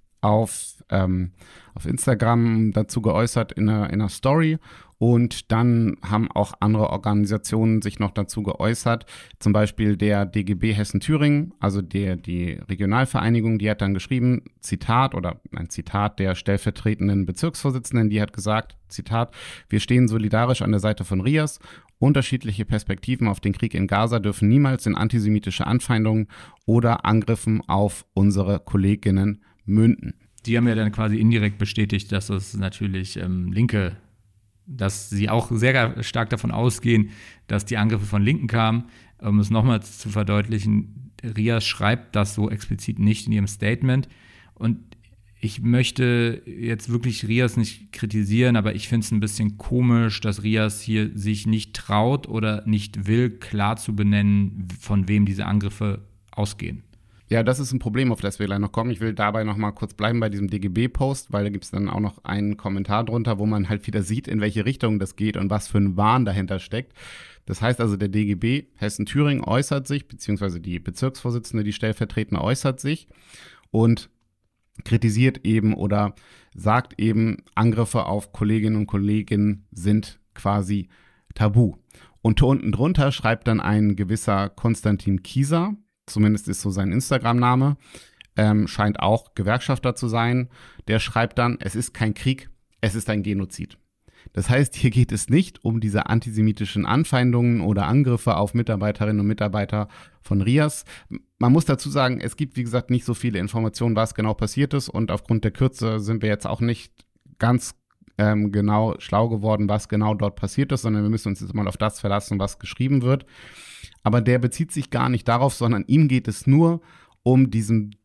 auf, ähm, auf Instagram dazu geäußert in einer, in einer Story. Und dann haben auch andere Organisationen sich noch dazu geäußert, zum Beispiel der D G B Hessen-Thüringen, also der, die Regionalvereinigung, die hat dann geschrieben, Zitat oder ein Zitat der stellvertretenden Bezirksvorsitzenden, die hat gesagt, Zitat, wir stehen solidarisch an der Seite von RIAS. Unterschiedliche Perspektiven auf den Krieg in Gaza dürfen niemals in antisemitische Anfeindungen oder Angriffen auf unsere Kolleginnen münden. Die haben ja dann quasi indirekt bestätigt, dass es natürlich ähm, linke dass sie auch sehr stark davon ausgehen, dass die Angriffe von Linken kamen. Um es nochmals zu verdeutlichen, RIAS schreibt das so explizit nicht in ihrem Statement. Und ich möchte jetzt wirklich RIAS nicht kritisieren, aber ich finde es ein bisschen komisch, dass RIAS hier sich nicht traut oder nicht will, klar zu benennen, von wem diese Angriffe ausgehen. Ja, das ist ein Problem, auf das wir gleich noch kommen. Ich will dabei noch mal kurz bleiben bei diesem D G B-Post, weil da gibt es dann auch noch einen Kommentar drunter, wo man halt wieder sieht, in welche Richtung das geht und was für ein Wahn dahinter steckt. Das heißt also, der D G B Hessen-Thüringen äußert sich, beziehungsweise die Bezirksvorsitzende, die stellvertretende äußert sich und kritisiert eben oder sagt eben, Angriffe auf Kolleginnen und Kollegen sind quasi tabu. Und unten drunter schreibt dann ein gewisser Konstantin Kieser, zumindest ist so sein Instagram-Name, ähm, scheint auch Gewerkschafter zu sein, der schreibt dann, es ist kein Krieg, es ist ein Genozid. Das heißt, hier geht es nicht um diese antisemitischen Anfeindungen oder Angriffe auf Mitarbeiterinnen und Mitarbeiter von RIAS. Man muss dazu sagen, es gibt, wie gesagt, nicht so viele Informationen, was genau passiert ist, und aufgrund der Kürze sind wir jetzt auch nicht ganz ähm, genau schlau geworden, was genau dort passiert ist, sondern wir müssen uns jetzt mal auf das verlassen, was geschrieben wird. Aber der bezieht sich gar nicht darauf, sondern ihm geht es nur um diesen,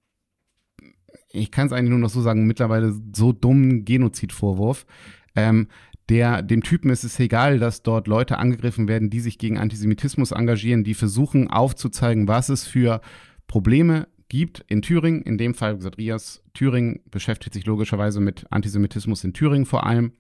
ich kann es eigentlich nur noch so sagen, mittlerweile so dummen Genozidvorwurf. Ähm, der, dem Typen ist es egal, dass dort Leute angegriffen werden, die sich gegen Antisemitismus engagieren, die versuchen aufzuzeigen, was es für Probleme gibt in Thüringen. In dem Fall, wie gesagt, RIAS Thüringen beschäftigt sich logischerweise mit Antisemitismus in Thüringen vor allem.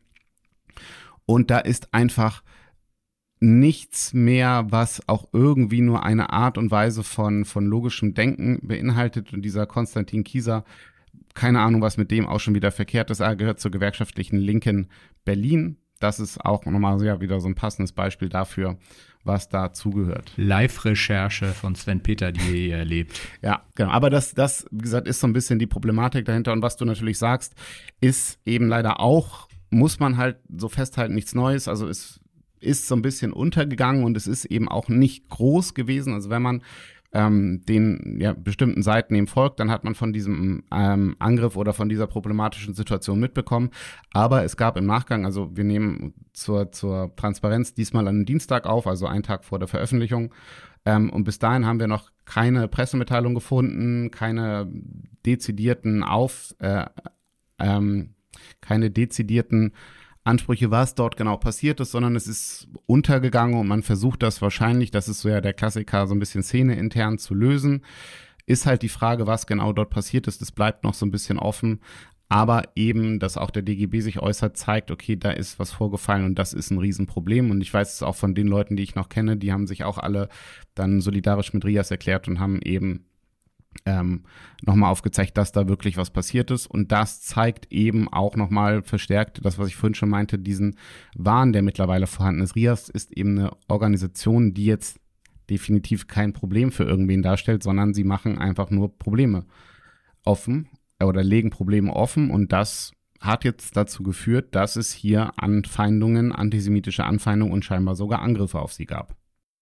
Und da ist einfach nichts mehr, was auch irgendwie nur eine Art und Weise von, von logischem Denken beinhaltet. Und dieser Konstantin Kieser, keine Ahnung, was mit dem auch schon wieder verkehrt ist. Er gehört zur gewerkschaftlichen Linken Berlin. Das ist auch nochmal ja, wieder so ein passendes Beispiel dafür, was dazugehört. Live-Recherche von Sven Peter, die ihr hier erlebt. Ja, genau. Aber das, das, wie gesagt, ist so ein bisschen die Problematik dahinter. Und was du natürlich sagst, ist eben leider auch, muss man halt so festhalten, nichts Neues. Also ist ist so ein bisschen untergegangen und es ist eben auch nicht groß gewesen. Also wenn man ähm, den ja, bestimmten Seiten eben folgt, dann hat man von diesem ähm, Angriff oder von dieser problematischen Situation mitbekommen. Aber es gab im Nachgang, also wir nehmen zur, zur Transparenz diesmal an den Dienstag auf, also einen Tag vor der Veröffentlichung. Ähm, und bis dahin haben wir noch keine Pressemitteilung gefunden, keine dezidierten Auf, äh, ähm, keine dezidierten Ansprüche, was dort genau passiert ist, sondern es ist untergegangen und man versucht das wahrscheinlich, das ist so ja der Klassiker, so ein bisschen szeneintern zu lösen. Ist halt die Frage, was genau dort passiert ist, das bleibt noch so ein bisschen offen. Aber eben, dass auch der D G B sich äußert, zeigt, okay, da ist was vorgefallen und das ist ein Riesenproblem. Und ich weiß es auch von den Leuten, die ich noch kenne, die haben sich auch alle dann solidarisch mit RIAS erklärt und haben eben ähm, nochmal aufgezeigt, dass da wirklich was passiert ist. Und das zeigt eben auch nochmal verstärkt, das, was ich vorhin schon meinte, diesen Wahn, der mittlerweile vorhanden ist. RIAS ist eben eine Organisation, die jetzt definitiv kein Problem für irgendwen darstellt, sondern sie machen einfach nur Probleme offen oder legen Probleme offen und das hat jetzt dazu geführt, dass es hier Anfeindungen, antisemitische Anfeindungen und scheinbar sogar Angriffe auf sie gab.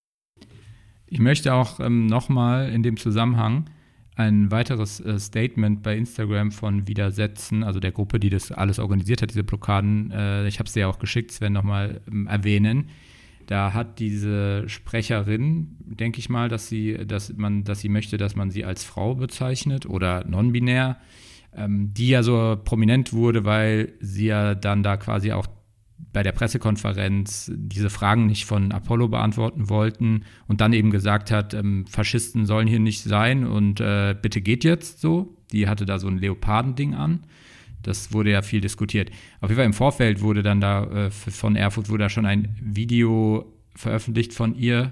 Ich möchte auch ähm, nochmal in dem Zusammenhang ein weiteres äh, Statement bei Instagram von Widersetzen, also der Gruppe, die das alles organisiert hat, diese Blockaden, äh, ich habe es dir ja auch geschickt, Sven, nochmal ähm, erwähnen. Da hat diese Sprecherin, denke ich mal, dass sie, dass man, dass sie möchte, dass man sie als Frau bezeichnet oder non-binär, ähm, die ja so prominent wurde, weil sie ja dann da quasi auch bei der Pressekonferenz diese Fragen nicht von Apollo beantworten wollten und dann eben gesagt hat, ähm, Faschisten sollen hier nicht sein und äh, bitte geht jetzt so. Die hatte da so ein Leopardending an. Das wurde ja viel diskutiert. Auf jeden Fall im Vorfeld wurde dann da äh, von Erfurt wurde da schon ein Video veröffentlicht von ihr,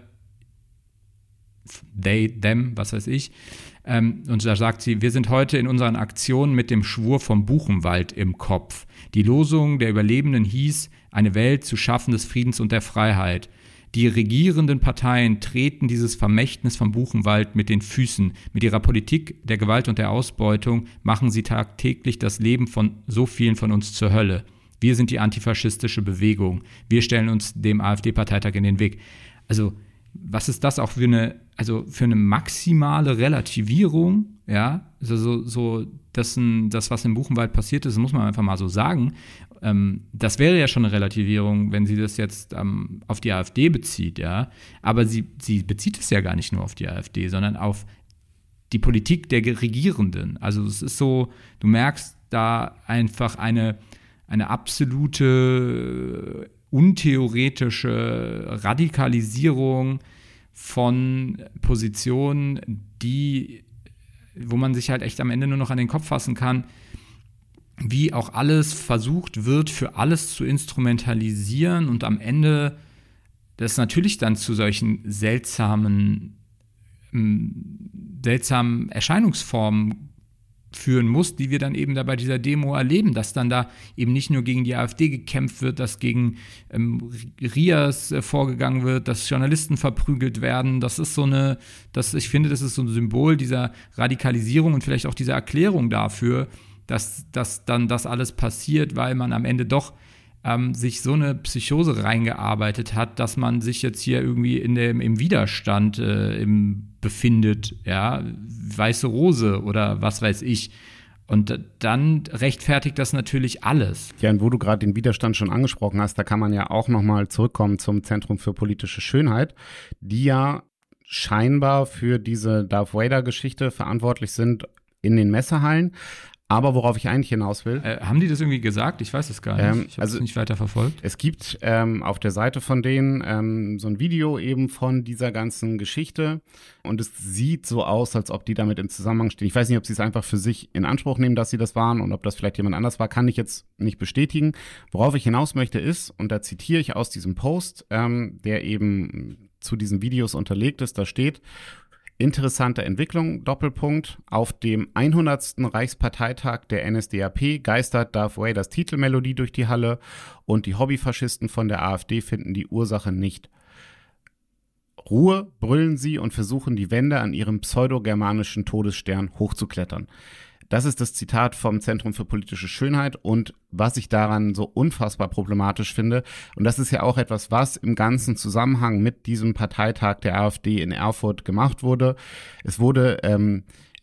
they, them, was weiß ich. Ähm, und da sagt sie, wir sind heute in unseren Aktionen mit dem Schwur vom Buchenwald im Kopf. Die Losung der Überlebenden hieß, eine Welt zu schaffen des Friedens und der Freiheit. Die regierenden Parteien treten dieses Vermächtnis vom Buchenwald mit den Füßen. Mit ihrer Politik der Gewalt und der Ausbeutung machen sie tagtäglich das Leben von so vielen von uns zur Hölle. Wir sind die antifaschistische Bewegung. Wir stellen uns dem AfD-Parteitag in den Weg. Also, was ist das auch für eine, also für eine maximale Relativierung, ja, also so, so das, das, was im Buchenwald passiert ist, muss man einfach mal so sagen. Ähm, das wäre ja schon eine Relativierung, wenn sie das jetzt ähm, auf die AfD bezieht, ja. Aber sie, sie bezieht es ja gar nicht nur auf die AfD, sondern auf die Politik der Regierenden. Also es ist so, du merkst da einfach eine, eine absolute untheoretische Radikalisierung von Positionen, die, wo man sich halt echt am Ende nur noch an den Kopf fassen kann, wie auch alles versucht wird, für alles zu instrumentalisieren und am Ende das natürlich dann zu solchen seltsamen, seltsamen Erscheinungsformen führen muss, die wir dann eben da bei dieser Demo erleben, dass dann da eben nicht nur gegen die AfD gekämpft wird, dass gegen ähm, RIAS äh, vorgegangen wird, dass Journalisten verprügelt werden. Das ist so eine, das, ich finde, das ist so ein Symbol dieser Radikalisierung und vielleicht auch dieser Erklärung dafür, dass, dass dann das alles passiert, weil man am Ende doch ähm, sich so eine Psychose reingearbeitet hat, dass man sich jetzt hier irgendwie in dem, im Widerstand äh, im befindet, ja, weiße Rose oder was weiß ich. Und dann rechtfertigt das natürlich alles. Ja, und wo du gerade den Widerstand schon angesprochen hast, da kann man ja auch nochmal zurückkommen zum Zentrum für politische Schönheit, die ja scheinbar für diese Darth Vader-Geschichte verantwortlich sind in den Messehallen. Aber worauf ich eigentlich hinaus will. Äh, haben die das irgendwie gesagt? Ich weiß es gar nicht. Ähm, ich habe also es nicht weiter verfolgt. Es gibt ähm, auf der Seite von denen ähm, so ein Video eben von dieser ganzen Geschichte. Und es sieht so aus, als ob die damit im Zusammenhang stehen. Ich weiß nicht, ob sie es einfach für sich in Anspruch nehmen, dass sie das waren und ob das vielleicht jemand anders war, kann ich jetzt nicht bestätigen. Worauf ich hinaus möchte ist, und da zitiere ich aus diesem Post, ähm, der eben zu diesen Videos unterlegt ist, da steht: Interessante Entwicklung, Doppelpunkt. Auf dem hundertsten Reichsparteitag der N S D A P geistert Darth Vaders Titelmelodie durch die Halle und die Hobbyfaschisten von der AfD finden die Ursache nicht. Ruhe, brüllen sie und versuchen die Wände an ihrem pseudogermanischen Todesstern hochzuklettern. Das ist das Zitat vom Zentrum für politische Schönheit und was ich daran so unfassbar problematisch finde, und das ist ja auch etwas, was im ganzen Zusammenhang mit diesem Parteitag der AfD in Erfurt gemacht wurde. Es wurde ähm,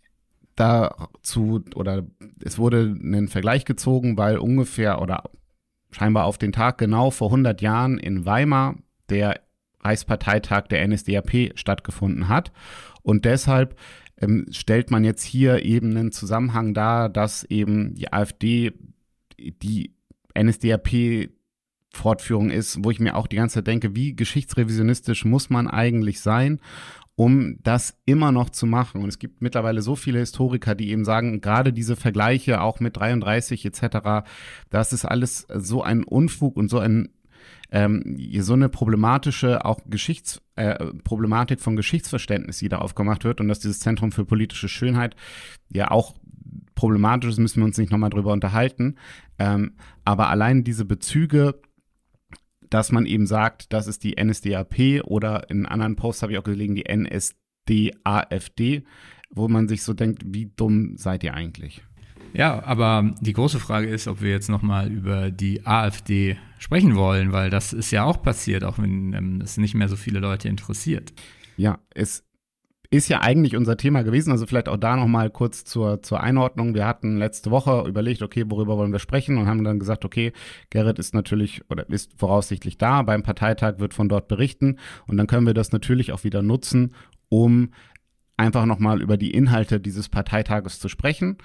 dazu oder es wurde ein Vergleich gezogen, weil ungefähr oder scheinbar auf den Tag genau vor hundert Jahren in Weimar der Reichsparteitag der N S D A P stattgefunden hat und deshalb ähm, stellt man jetzt hier eben einen Zusammenhang dar, dass eben die AfD die N S D A P Fortführung ist, wo ich mir auch die ganze Zeit denke, wie geschichtsrevisionistisch muss man eigentlich sein, um das immer noch zu machen. Und es gibt mittlerweile so viele Historiker, die eben sagen, gerade diese Vergleiche auch mit dreiunddreißig et cetera, das ist alles so ein Unfug und so ein ähm, so eine problematische auch Geschichts äh, Problematik von Geschichtsverständnis, die da aufgemacht wird und dass dieses Zentrum für politische Schönheit ja auch problematisch ist, müssen wir uns nicht nochmal drüber unterhalten. Ähm, aber allein diese Bezüge, dass man eben sagt, das ist die N S D A P oder in anderen Posts habe ich auch gelesen, die N S D A F D, wo man sich so denkt, wie dumm seid ihr eigentlich? Ja, aber die große Frage ist, ob wir jetzt nochmal über die AfD sprechen wollen, weil das ist ja auch passiert, auch wenn ähm, es nicht mehr so viele Leute interessiert. Ja, es ist ja eigentlich unser Thema gewesen, also vielleicht auch da nochmal kurz zur, zur Einordnung. Wir hatten letzte Woche überlegt, okay, worüber wollen wir sprechen und haben dann gesagt, okay, Gerrit ist natürlich oder ist voraussichtlich da, beim Parteitag wird von dort berichten und dann können wir das natürlich auch wieder nutzen, um einfach nochmal über die Inhalte dieses Parteitages zu sprechen.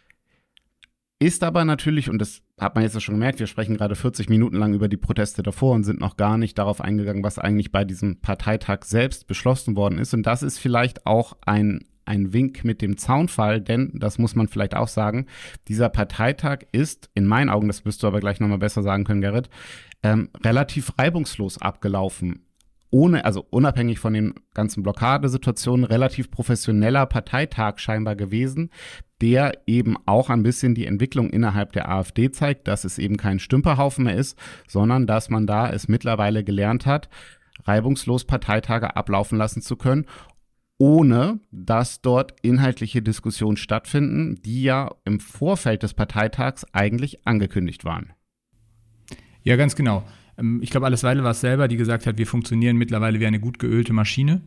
Ist aber natürlich, und das hat man jetzt ja schon gemerkt, wir sprechen gerade vierzig Minuten lang über die Proteste davor und sind noch gar nicht darauf eingegangen, was eigentlich bei diesem Parteitag selbst beschlossen worden ist. Und das ist vielleicht auch ein, ein Wink mit dem Zaunfall, denn, das muss man vielleicht auch sagen, dieser Parteitag ist, in meinen Augen, das wirst du aber gleich nochmal besser sagen können, Gerrit, ähm, relativ reibungslos abgelaufen. Ohne, also unabhängig von den ganzen Blockadesituationen, relativ professioneller Parteitag scheinbar gewesen, der eben auch ein bisschen die Entwicklung innerhalb der AfD zeigt, dass es eben kein Stümperhaufen mehr ist, sondern dass man da es mittlerweile gelernt hat, reibungslos Parteitage ablaufen lassen zu können, ohne dass dort inhaltliche Diskussionen stattfinden, die ja im Vorfeld des Parteitags eigentlich angekündigt waren. Ja, ganz genau. Ich glaube, Alice Weidel war es selber, die gesagt hat, wir funktionieren mittlerweile wie eine gut geölte Maschine.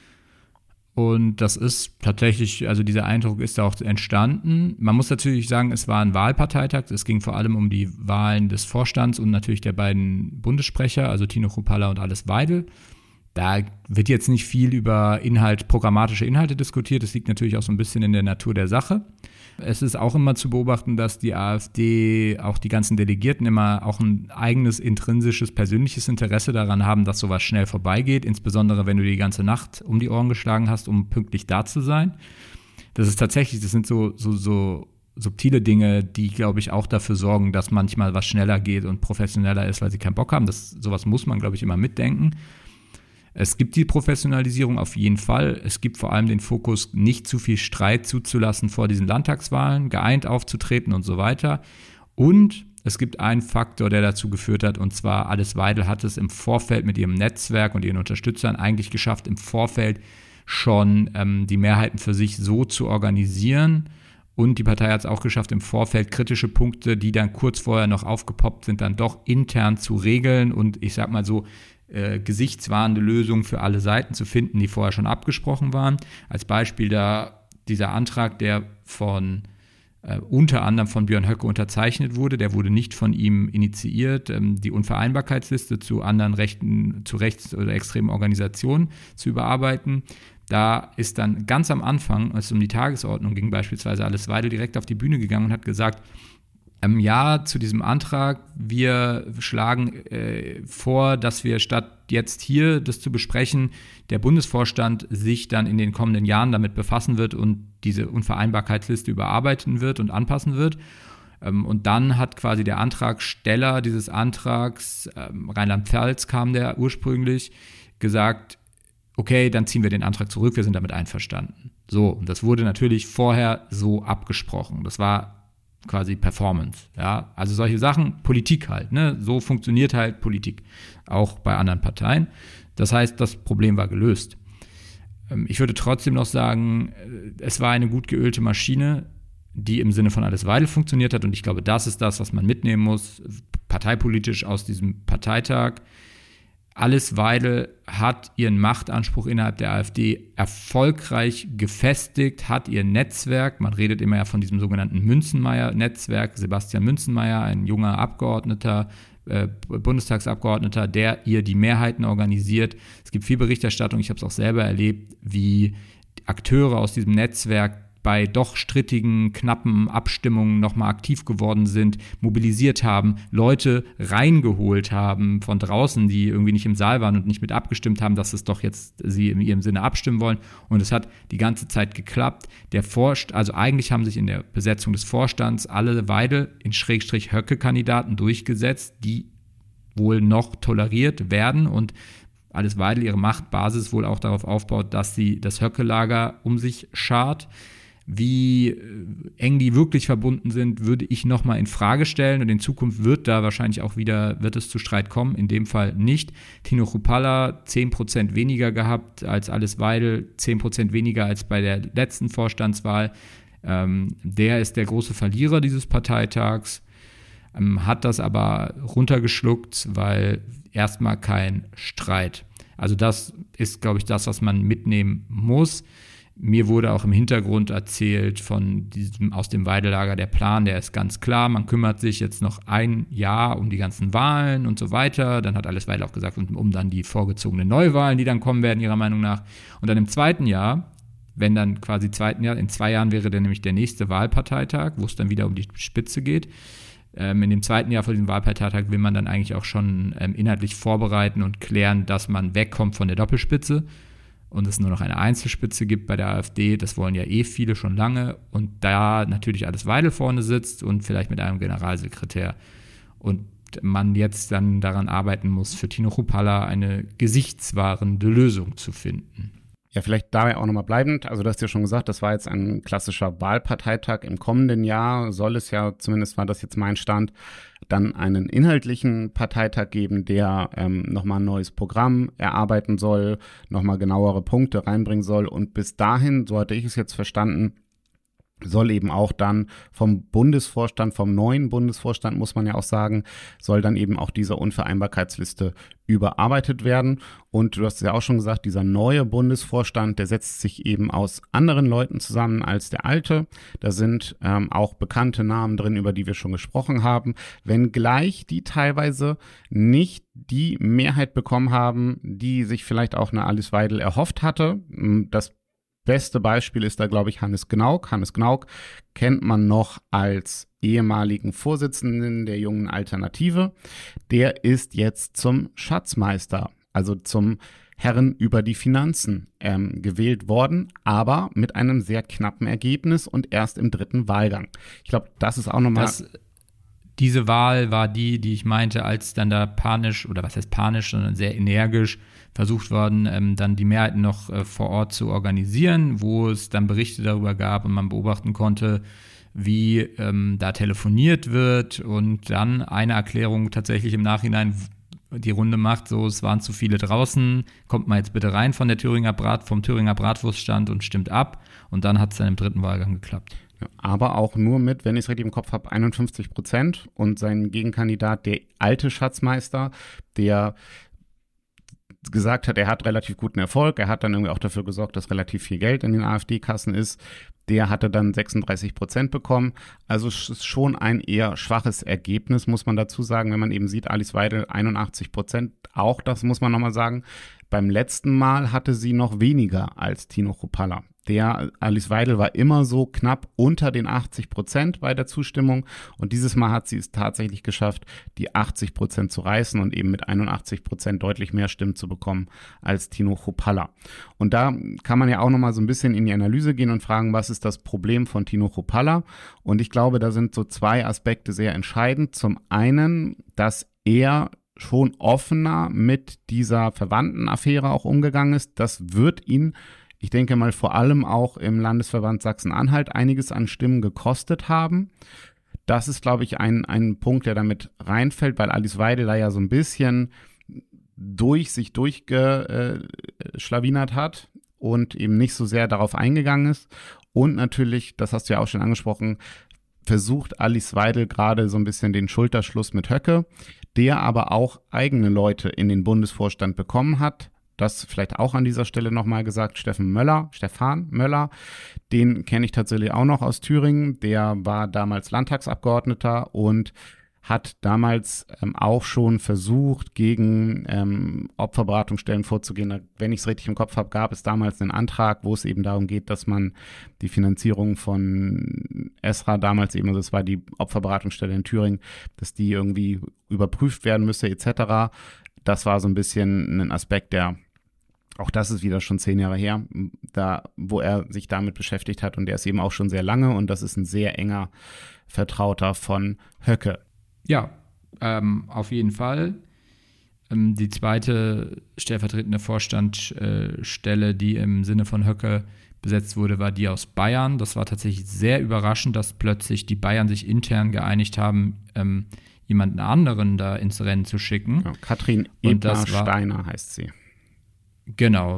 Und das ist tatsächlich, also dieser Eindruck ist da auch entstanden. Man muss natürlich sagen, es war ein Wahlparteitag. Es ging vor allem um die Wahlen des Vorstands und natürlich der beiden Bundessprecher, also Tino Kruppalla und Alice Weidel. Da wird jetzt nicht viel über Inhalt, programmatische Inhalte diskutiert. Das liegt natürlich auch so ein bisschen in der Natur der Sache. Es ist auch immer zu beobachten, dass die AfD, auch die ganzen Delegierten immer auch ein eigenes intrinsisches, persönliches Interesse daran haben, dass sowas schnell vorbeigeht, insbesondere wenn du die ganze Nacht um die Ohren geschlagen hast, um pünktlich da zu sein. Das ist tatsächlich, das sind so, so, so subtile Dinge, die, glaube ich, auch dafür sorgen, dass manchmal was schneller geht und professioneller ist, weil sie keinen Bock haben. Das, sowas muss man, glaube ich, immer mitdenken. Es gibt die Professionalisierung auf jeden Fall. Es gibt vor allem den Fokus, nicht zu viel Streit zuzulassen vor diesen Landtagswahlen, geeint aufzutreten und so weiter. Und es gibt einen Faktor, der dazu geführt hat, und zwar Alice Weidel hat es im Vorfeld mit ihrem Netzwerk und ihren Unterstützern eigentlich geschafft, im Vorfeld schon ähm, die Mehrheiten für sich so zu organisieren. Und die Partei hat es auch geschafft, im Vorfeld kritische Punkte, die dann kurz vorher noch aufgepoppt sind, dann doch intern zu regeln und ich sag mal so, Äh, gesichtswahrende Lösungen für alle Seiten zu finden, die vorher schon abgesprochen waren. Als Beispiel da dieser Antrag, der von äh, unter anderem von Björn Höcke unterzeichnet wurde, der wurde nicht von ihm initiiert, ähm, die Unvereinbarkeitsliste zu anderen rechten, zu rechts- oder extremen Organisationen zu überarbeiten. Da ist dann ganz am Anfang, als es um die Tagesordnung ging, beispielsweise Alice Weidel direkt auf die Bühne gegangen und hat gesagt, Ähm, ja, zu diesem Antrag, wir schlagen äh, vor, dass wir statt jetzt hier das zu besprechen, der Bundesvorstand sich dann in den kommenden Jahren damit befassen wird und diese Unvereinbarkeitsliste überarbeiten wird und anpassen wird. Ähm, und dann hat quasi der Antragsteller dieses Antrags, ähm, Rheinland-Pfalz kam der ursprünglich, gesagt, okay, dann ziehen wir den Antrag zurück, wir sind damit einverstanden. So, und das wurde natürlich vorher so abgesprochen. Das war quasi Performance, ja, also solche Sachen, Politik halt, ne, so funktioniert halt Politik, auch bei anderen Parteien. Das heißt, das Problem war gelöst. Ich würde trotzdem noch sagen, es war eine gut geölte Maschine. die im Sinne von Alice Weidel funktioniert hat. Und ich glaube, das ist das, was man mitnehmen muss, parteipolitisch aus diesem Parteitag. Alice Weidel hat ihren Machtanspruch innerhalb der AfD erfolgreich gefestigt, hat ihr Netzwerk, man redet immer ja von diesem sogenannten Münzenmaier-Netzwerk, Sebastian Münzenmaier, ein junger Abgeordneter, äh, Bundestagsabgeordneter, der ihr die Mehrheiten organisiert. Es gibt viel Berichterstattung, ich habe es auch selber erlebt, wie Akteure aus diesem Netzwerk bei doch strittigen, knappen Abstimmungen nochmal aktiv geworden sind, mobilisiert haben, Leute reingeholt haben von draußen, die irgendwie nicht im Saal waren und nicht mit abgestimmt haben, dass es doch jetzt sie in ihrem Sinne abstimmen wollen. Und es hat die ganze Zeit geklappt. Der Vorst- also eigentlich haben sich in der Besetzung des Vorstands alle Weidel in Schrägstrich Höcke-Kandidaten durchgesetzt, die wohl noch toleriert werden und Alice Weidel ihre Machtbasis wohl auch darauf aufbaut, dass sie das Höcke-Lager um sich schart. Wie eng die wirklich verbunden sind, würde ich nochmal in Frage stellen und in Zukunft wird da wahrscheinlich auch wieder, wird es zu Streit kommen, in dem Fall nicht. Tino Chrupalla zehn Prozent weniger gehabt als Alice Weidel, zehn Prozent weniger als bei der letzten Vorstandswahl. Ähm, der ist der große Verlierer dieses Parteitags, ähm, hat das aber runtergeschluckt, weil erstmal kein Streit. Also das ist, glaube ich, das, was man mitnehmen muss. Mir wurde auch im Hintergrund erzählt von diesem aus dem Weidel-Lager, der Plan, der ist ganz klar, man kümmert sich jetzt noch ein Jahr um die ganzen Wahlen und so weiter. Dann hat Alice Weidel auch gesagt, um, um dann die vorgezogenen Neuwahlen, die dann kommen werden, ihrer Meinung nach. Und dann im zweiten Jahr, wenn dann quasi zweiten Jahr, in zwei Jahren wäre dann nämlich der nächste Wahlparteitag, wo es dann wieder um die Spitze geht. Ähm, in dem zweiten Jahr vor diesem Wahlparteitag will man dann eigentlich auch schon ähm, inhaltlich vorbereiten und klären, dass man wegkommt von der Doppelspitze und es nur noch eine Einzelspitze gibt bei der AfD. Das wollen ja eh viele schon lange. Und da natürlich Alice Weidel vorne sitzt und vielleicht mit einem Generalsekretär und man jetzt dann daran arbeiten muss, für Tino Chrupalla eine gesichtswahrende Lösung zu finden. Ja, vielleicht dabei auch nochmal bleibend. Also du hast ja schon gesagt, das war jetzt ein klassischer Wahlparteitag. Im kommenden Jahr soll es ja, zumindest war das jetzt mein Stand, dann einen inhaltlichen Parteitag geben, der ähm, nochmal ein neues Programm erarbeiten soll, nochmal genauere Punkte reinbringen soll. Und bis dahin, so hatte ich es jetzt verstanden, soll eben auch dann vom Bundesvorstand, vom neuen Bundesvorstand, muss man ja auch sagen, soll dann eben auch diese Unvereinbarkeitsliste überarbeitet werden. Und du hast es ja auch schon gesagt, dieser neue Bundesvorstand, der setzt sich eben aus anderen Leuten zusammen als der alte. Da sind ähm, auch bekannte Namen drin, über die wir schon gesprochen haben, wenngleich die teilweise nicht die Mehrheit bekommen haben, die sich vielleicht auch eine Alice Weidel erhofft hatte. Das beste Beispiel ist da, glaube ich, Hannes Gnauk. Hannes Gnauk kennt man noch als ehemaligen Vorsitzenden der Jungen Alternative. Der ist jetzt zum Schatzmeister, also zum Herren über die Finanzen ähm, gewählt worden, aber mit einem sehr knappen Ergebnis und erst im dritten Wahlgang. Ich glaube, das ist auch nochmal... Diese Wahl war die, die ich meinte, als dann da panisch, oder was heißt panisch, sondern sehr energisch versucht worden, ähm, dann die Mehrheiten noch äh, vor Ort zu organisieren, wo es dann Berichte darüber gab und man beobachten konnte, wie ähm, da telefoniert wird und dann eine Erklärung tatsächlich im Nachhinein die Runde macht, so, es waren zu viele draußen, kommt mal jetzt bitte rein von der Thüringer Brat, vom Thüringer Bratwurststand und stimmt ab und dann hat es dann im dritten Wahlgang geklappt. Aber auch nur mit, wenn ich es richtig im Kopf habe, einundfünfzig Prozent und sein Gegenkandidat, der alte Schatzmeister, der gesagt hat, er hat relativ guten Erfolg, er hat dann irgendwie auch dafür gesorgt, dass relativ viel Geld in den AfD-Kassen ist, der hatte dann sechsunddreißig Prozent bekommen. Also es ist schon ein eher schwaches Ergebnis, muss man dazu sagen, wenn man eben sieht, Alice Weidel einundachtzig Prozent, auch das muss man nochmal sagen. Beim letzten Mal hatte sie noch weniger als Tino Chrupalla. Der Alice Weidel war immer so knapp unter den achtzig Prozent bei der Zustimmung und dieses Mal hat sie es tatsächlich geschafft, die achtzig Prozent zu reißen und eben mit einundachtzig Prozent deutlich mehr Stimmen zu bekommen als Tino Chrupalla. Und da kann man ja auch nochmal so ein bisschen in die Analyse gehen und fragen, was ist das Problem von Tino Chrupalla? Und ich glaube, da sind so zwei Aspekte sehr entscheidend. Zum einen, dass er schon offener mit dieser Verwandtenaffäre auch umgegangen ist. Das wird ihn, ich denke mal, vor allem auch im Landesverband Sachsen-Anhalt einiges an Stimmen gekostet haben. Das ist, glaube ich, ein, ein Punkt, der damit reinfällt, weil Alice Weidel da ja so ein bisschen durch sich durchgeschlawinert hat und eben nicht so sehr darauf eingegangen ist. Und natürlich, das hast du ja auch schon angesprochen, versucht Alice Weidel gerade so ein bisschen den Schulterschluss mit Höcke, der aber auch eigene Leute in den Bundesvorstand bekommen hat. Das vielleicht auch an dieser Stelle nochmal gesagt, Steffen Möller, Stefan Möller, den kenne ich tatsächlich auch noch aus Thüringen. Der war damals Landtagsabgeordneter und hat damals ähm, auch schon versucht, gegen ähm, Opferberatungsstellen vorzugehen. Wenn ich es richtig im Kopf habe, gab es damals einen Antrag, wo es eben darum geht, dass man die Finanzierung von ESRA damals eben, also das war die Opferberatungsstelle in Thüringen, dass die irgendwie überprüft werden müsse et cetera. Das war so ein bisschen ein Aspekt, der, auch das ist wieder schon zehn Jahre her, da, wo er sich damit beschäftigt hat und der ist eben auch schon sehr lange und das ist ein sehr enger Vertrauter von Höcke. Ja, ähm, auf jeden Fall. Ähm, die zweite stellvertretende Vorstandsstelle, äh, die im Sinne von Höcke besetzt wurde, war die aus Bayern. Das war tatsächlich sehr überraschend, dass plötzlich die Bayern sich intern geeinigt haben, ähm, jemanden anderen da ins Rennen zu schicken. Ja, Katrin Ebner-Steiner heißt sie. Genau.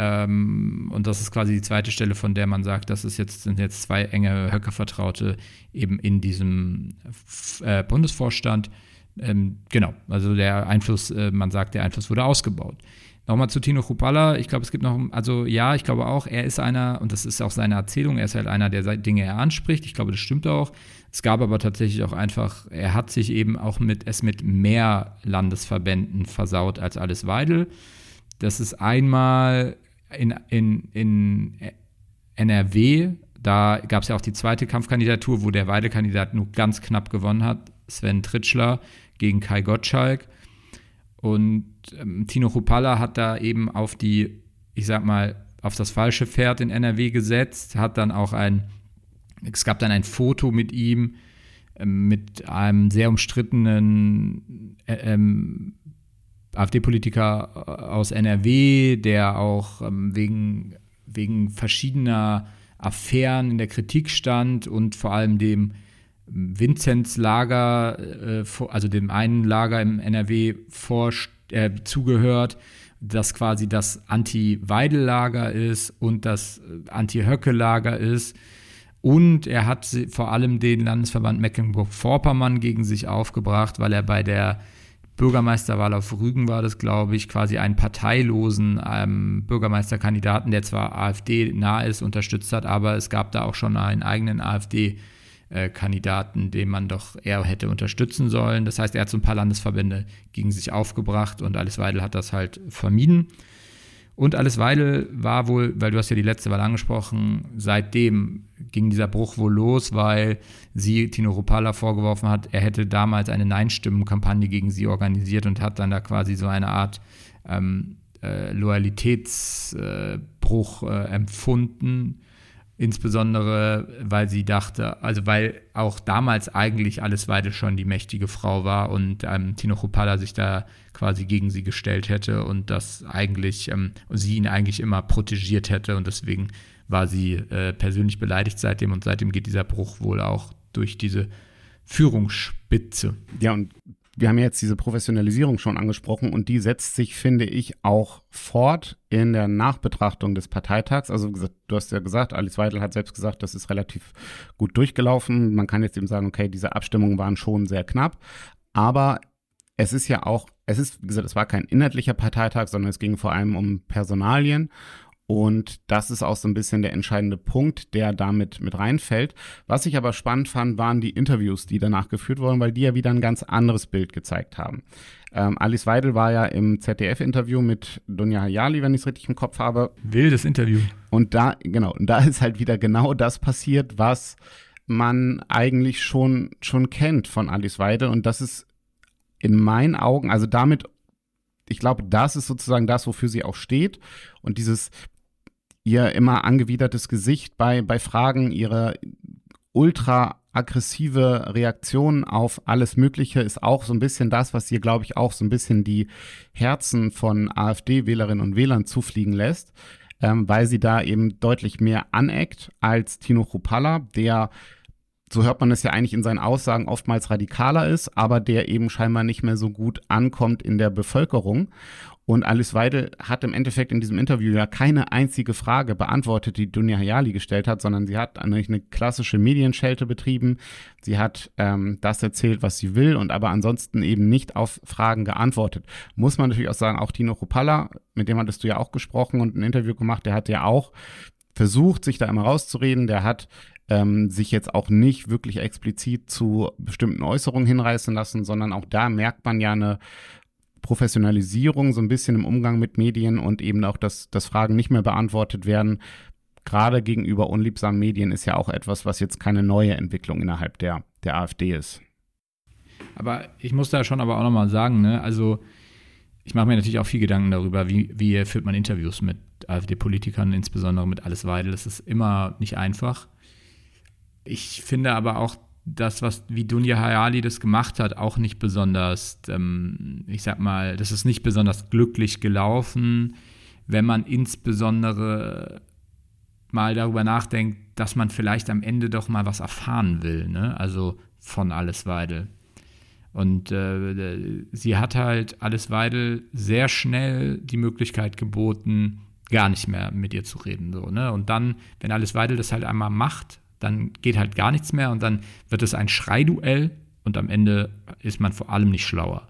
Ähm, und das ist quasi die zweite Stelle, von der man sagt, das ist jetzt, sind jetzt zwei enge Höcke-Vertraute eben in diesem äh, Bundesvorstand. Ähm, genau, also der Einfluss, äh, man sagt, der Einfluss wurde ausgebaut. Nochmal zu Tino Chrupalla. Ich glaube, es gibt noch, also ja, ich glaube auch, er ist einer, und das ist auch seine Erzählung, er ist halt einer, der Dinge er anspricht. Ich glaube, das stimmt auch. Es gab aber tatsächlich auch einfach, er hat sich eben auch mit, es mit mehr Landesverbänden versaut als Alice Weidel. Das ist einmal in, in, in N R W, da gab es ja auch die zweite Kampfkandidatur, wo der Weidel-Kandidat nur ganz knapp gewonnen hat, Sven Tritschler gegen Kai Gottschalk. Und ähm, Tino Chrupalla hat da eben auf die, ich sag mal, auf das falsche Pferd in N R W gesetzt, hat dann auch ein, es gab dann ein Foto mit ihm, ähm, mit einem sehr umstrittenen äh, ähm, AfD-Politiker aus N R W, der auch ähm, wegen, wegen verschiedener Affären in der Kritik stand und vor allem dem Vinzenz Lager, äh, also dem einen Lager im N R W vor, äh, zugehört, das quasi das Anti-Weidel-Lager ist und das Anti-Höcke-Lager ist. Und er hat vor allem den Landesverband Mecklenburg-Vorpommern gegen sich aufgebracht, weil er bei der Bürgermeisterwahl auf Rügen war das, glaube ich, quasi einen parteilosen ähm, Bürgermeisterkandidaten, der zwar AfD nah ist, unterstützt hat, aber es gab da auch schon einen eigenen AfD-Kandidaten, den man doch eher hätte unterstützen sollen. Das heißt, er hat so ein paar Landesverbände gegen sich aufgebracht und Alice Weidel hat das halt vermieden. Und Alice Weidel war wohl, weil du hast ja die letzte Wahl angesprochen, seitdem ging dieser Bruch wohl los, weil sie Tino Chrupalla vorgeworfen hat, er hätte damals eine Nein-Stimmen-Kampagne gegen sie organisiert und hat dann da quasi so eine Art ähm, äh, Loyalitätsbruch äh, äh, empfunden. Insbesondere, weil sie dachte, also weil auch damals eigentlich Alice Weidel schon die mächtige Frau war und ähm, Tino Chrupalla sich da quasi gegen sie gestellt hätte und das eigentlich, ähm, sie ihn eigentlich immer protegiert hätte und deswegen war sie äh, persönlich beleidigt seitdem und seitdem geht dieser Bruch wohl auch durch diese Führungsspitze. Ja, und wir haben jetzt diese Professionalisierung schon angesprochen und die setzt sich, finde ich, auch fort in der Nachbetrachtung des Parteitags. Also du hast ja gesagt, Alice Weidel hat selbst gesagt, das ist relativ gut durchgelaufen. Man kann jetzt eben sagen, okay, diese Abstimmungen waren schon sehr knapp, aber es ist ja auch, es ist, wie gesagt, es war kein inhaltlicher Parteitag, sondern es ging vor allem um Personalien. Und das ist auch so ein bisschen der entscheidende Punkt, der damit mit reinfällt. Was ich aber spannend fand, waren die Interviews, die danach geführt wurden, weil die ja wieder ein ganz anderes Bild gezeigt haben. Ähm, Alice Weidel war ja im Z D F-Interview mit Dunja Hayali, wenn ich es richtig im Kopf habe. Wildes Interview. Und da, genau, und da ist halt wieder genau das passiert, was man eigentlich schon, schon kennt von Alice Weidel. Und das ist in meinen Augen, also damit, ich glaube, das ist sozusagen das, wofür sie auch steht. Und dieses ihr immer angewidertes Gesicht bei, bei Fragen, ihre ultra aggressive Reaktion auf alles Mögliche ist auch so ein bisschen das, was ihr, glaube ich, auch so ein bisschen die Herzen von AfD-Wählerinnen und Wählern zufliegen lässt, ähm, weil sie da eben deutlich mehr aneckt als Tino Chrupalla, der, so hört man es ja eigentlich in seinen Aussagen, oftmals radikaler ist, aber der eben scheinbar nicht mehr so gut ankommt in der Bevölkerung. Und Alice Weidel hat im Endeffekt in diesem Interview ja keine einzige Frage beantwortet, die Dunja Hayali gestellt hat, sondern sie hat eigentlich eine klassische Medienschelte betrieben. Sie hat ähm, das erzählt, was sie will, und aber ansonsten eben nicht auf Fragen geantwortet. Muss man natürlich auch sagen, auch Tino Chrupalla, mit dem hattest du ja auch gesprochen und ein Interview gemacht, der hat ja auch versucht, sich da immer rauszureden. Der hat ähm, sich jetzt auch nicht wirklich explizit zu bestimmten Äußerungen hinreißen lassen, sondern auch da merkt man ja eine Professionalisierung so ein bisschen im Umgang mit Medien und eben auch, dass, dass Fragen nicht mehr beantwortet werden. Gerade gegenüber unliebsamen Medien ist ja auch etwas, was jetzt keine neue Entwicklung innerhalb der, der AfD ist. Aber ich muss da schon aber auch nochmal sagen, ne, also ich mache mir natürlich auch viel Gedanken darüber, wie, wie führt man Interviews mit AfD-Politikern, insbesondere mit Alice Weidel. Das ist immer nicht einfach. Ich finde aber auch, das, was wie Dunja Hayali das gemacht hat, auch nicht besonders, ähm, ich sag mal, das ist nicht besonders glücklich gelaufen, wenn man insbesondere mal darüber nachdenkt, dass man vielleicht am Ende doch mal was erfahren will, ne? Also von Alice Weidel. Und äh, sie hat halt Alice Weidel sehr schnell die Möglichkeit geboten, gar nicht mehr mit ihr zu reden, so, ne? Und dann, wenn Alice Weidel das halt einmal macht, dann geht halt gar nichts mehr und dann wird es ein Schreiduell und am Ende ist man vor allem nicht schlauer.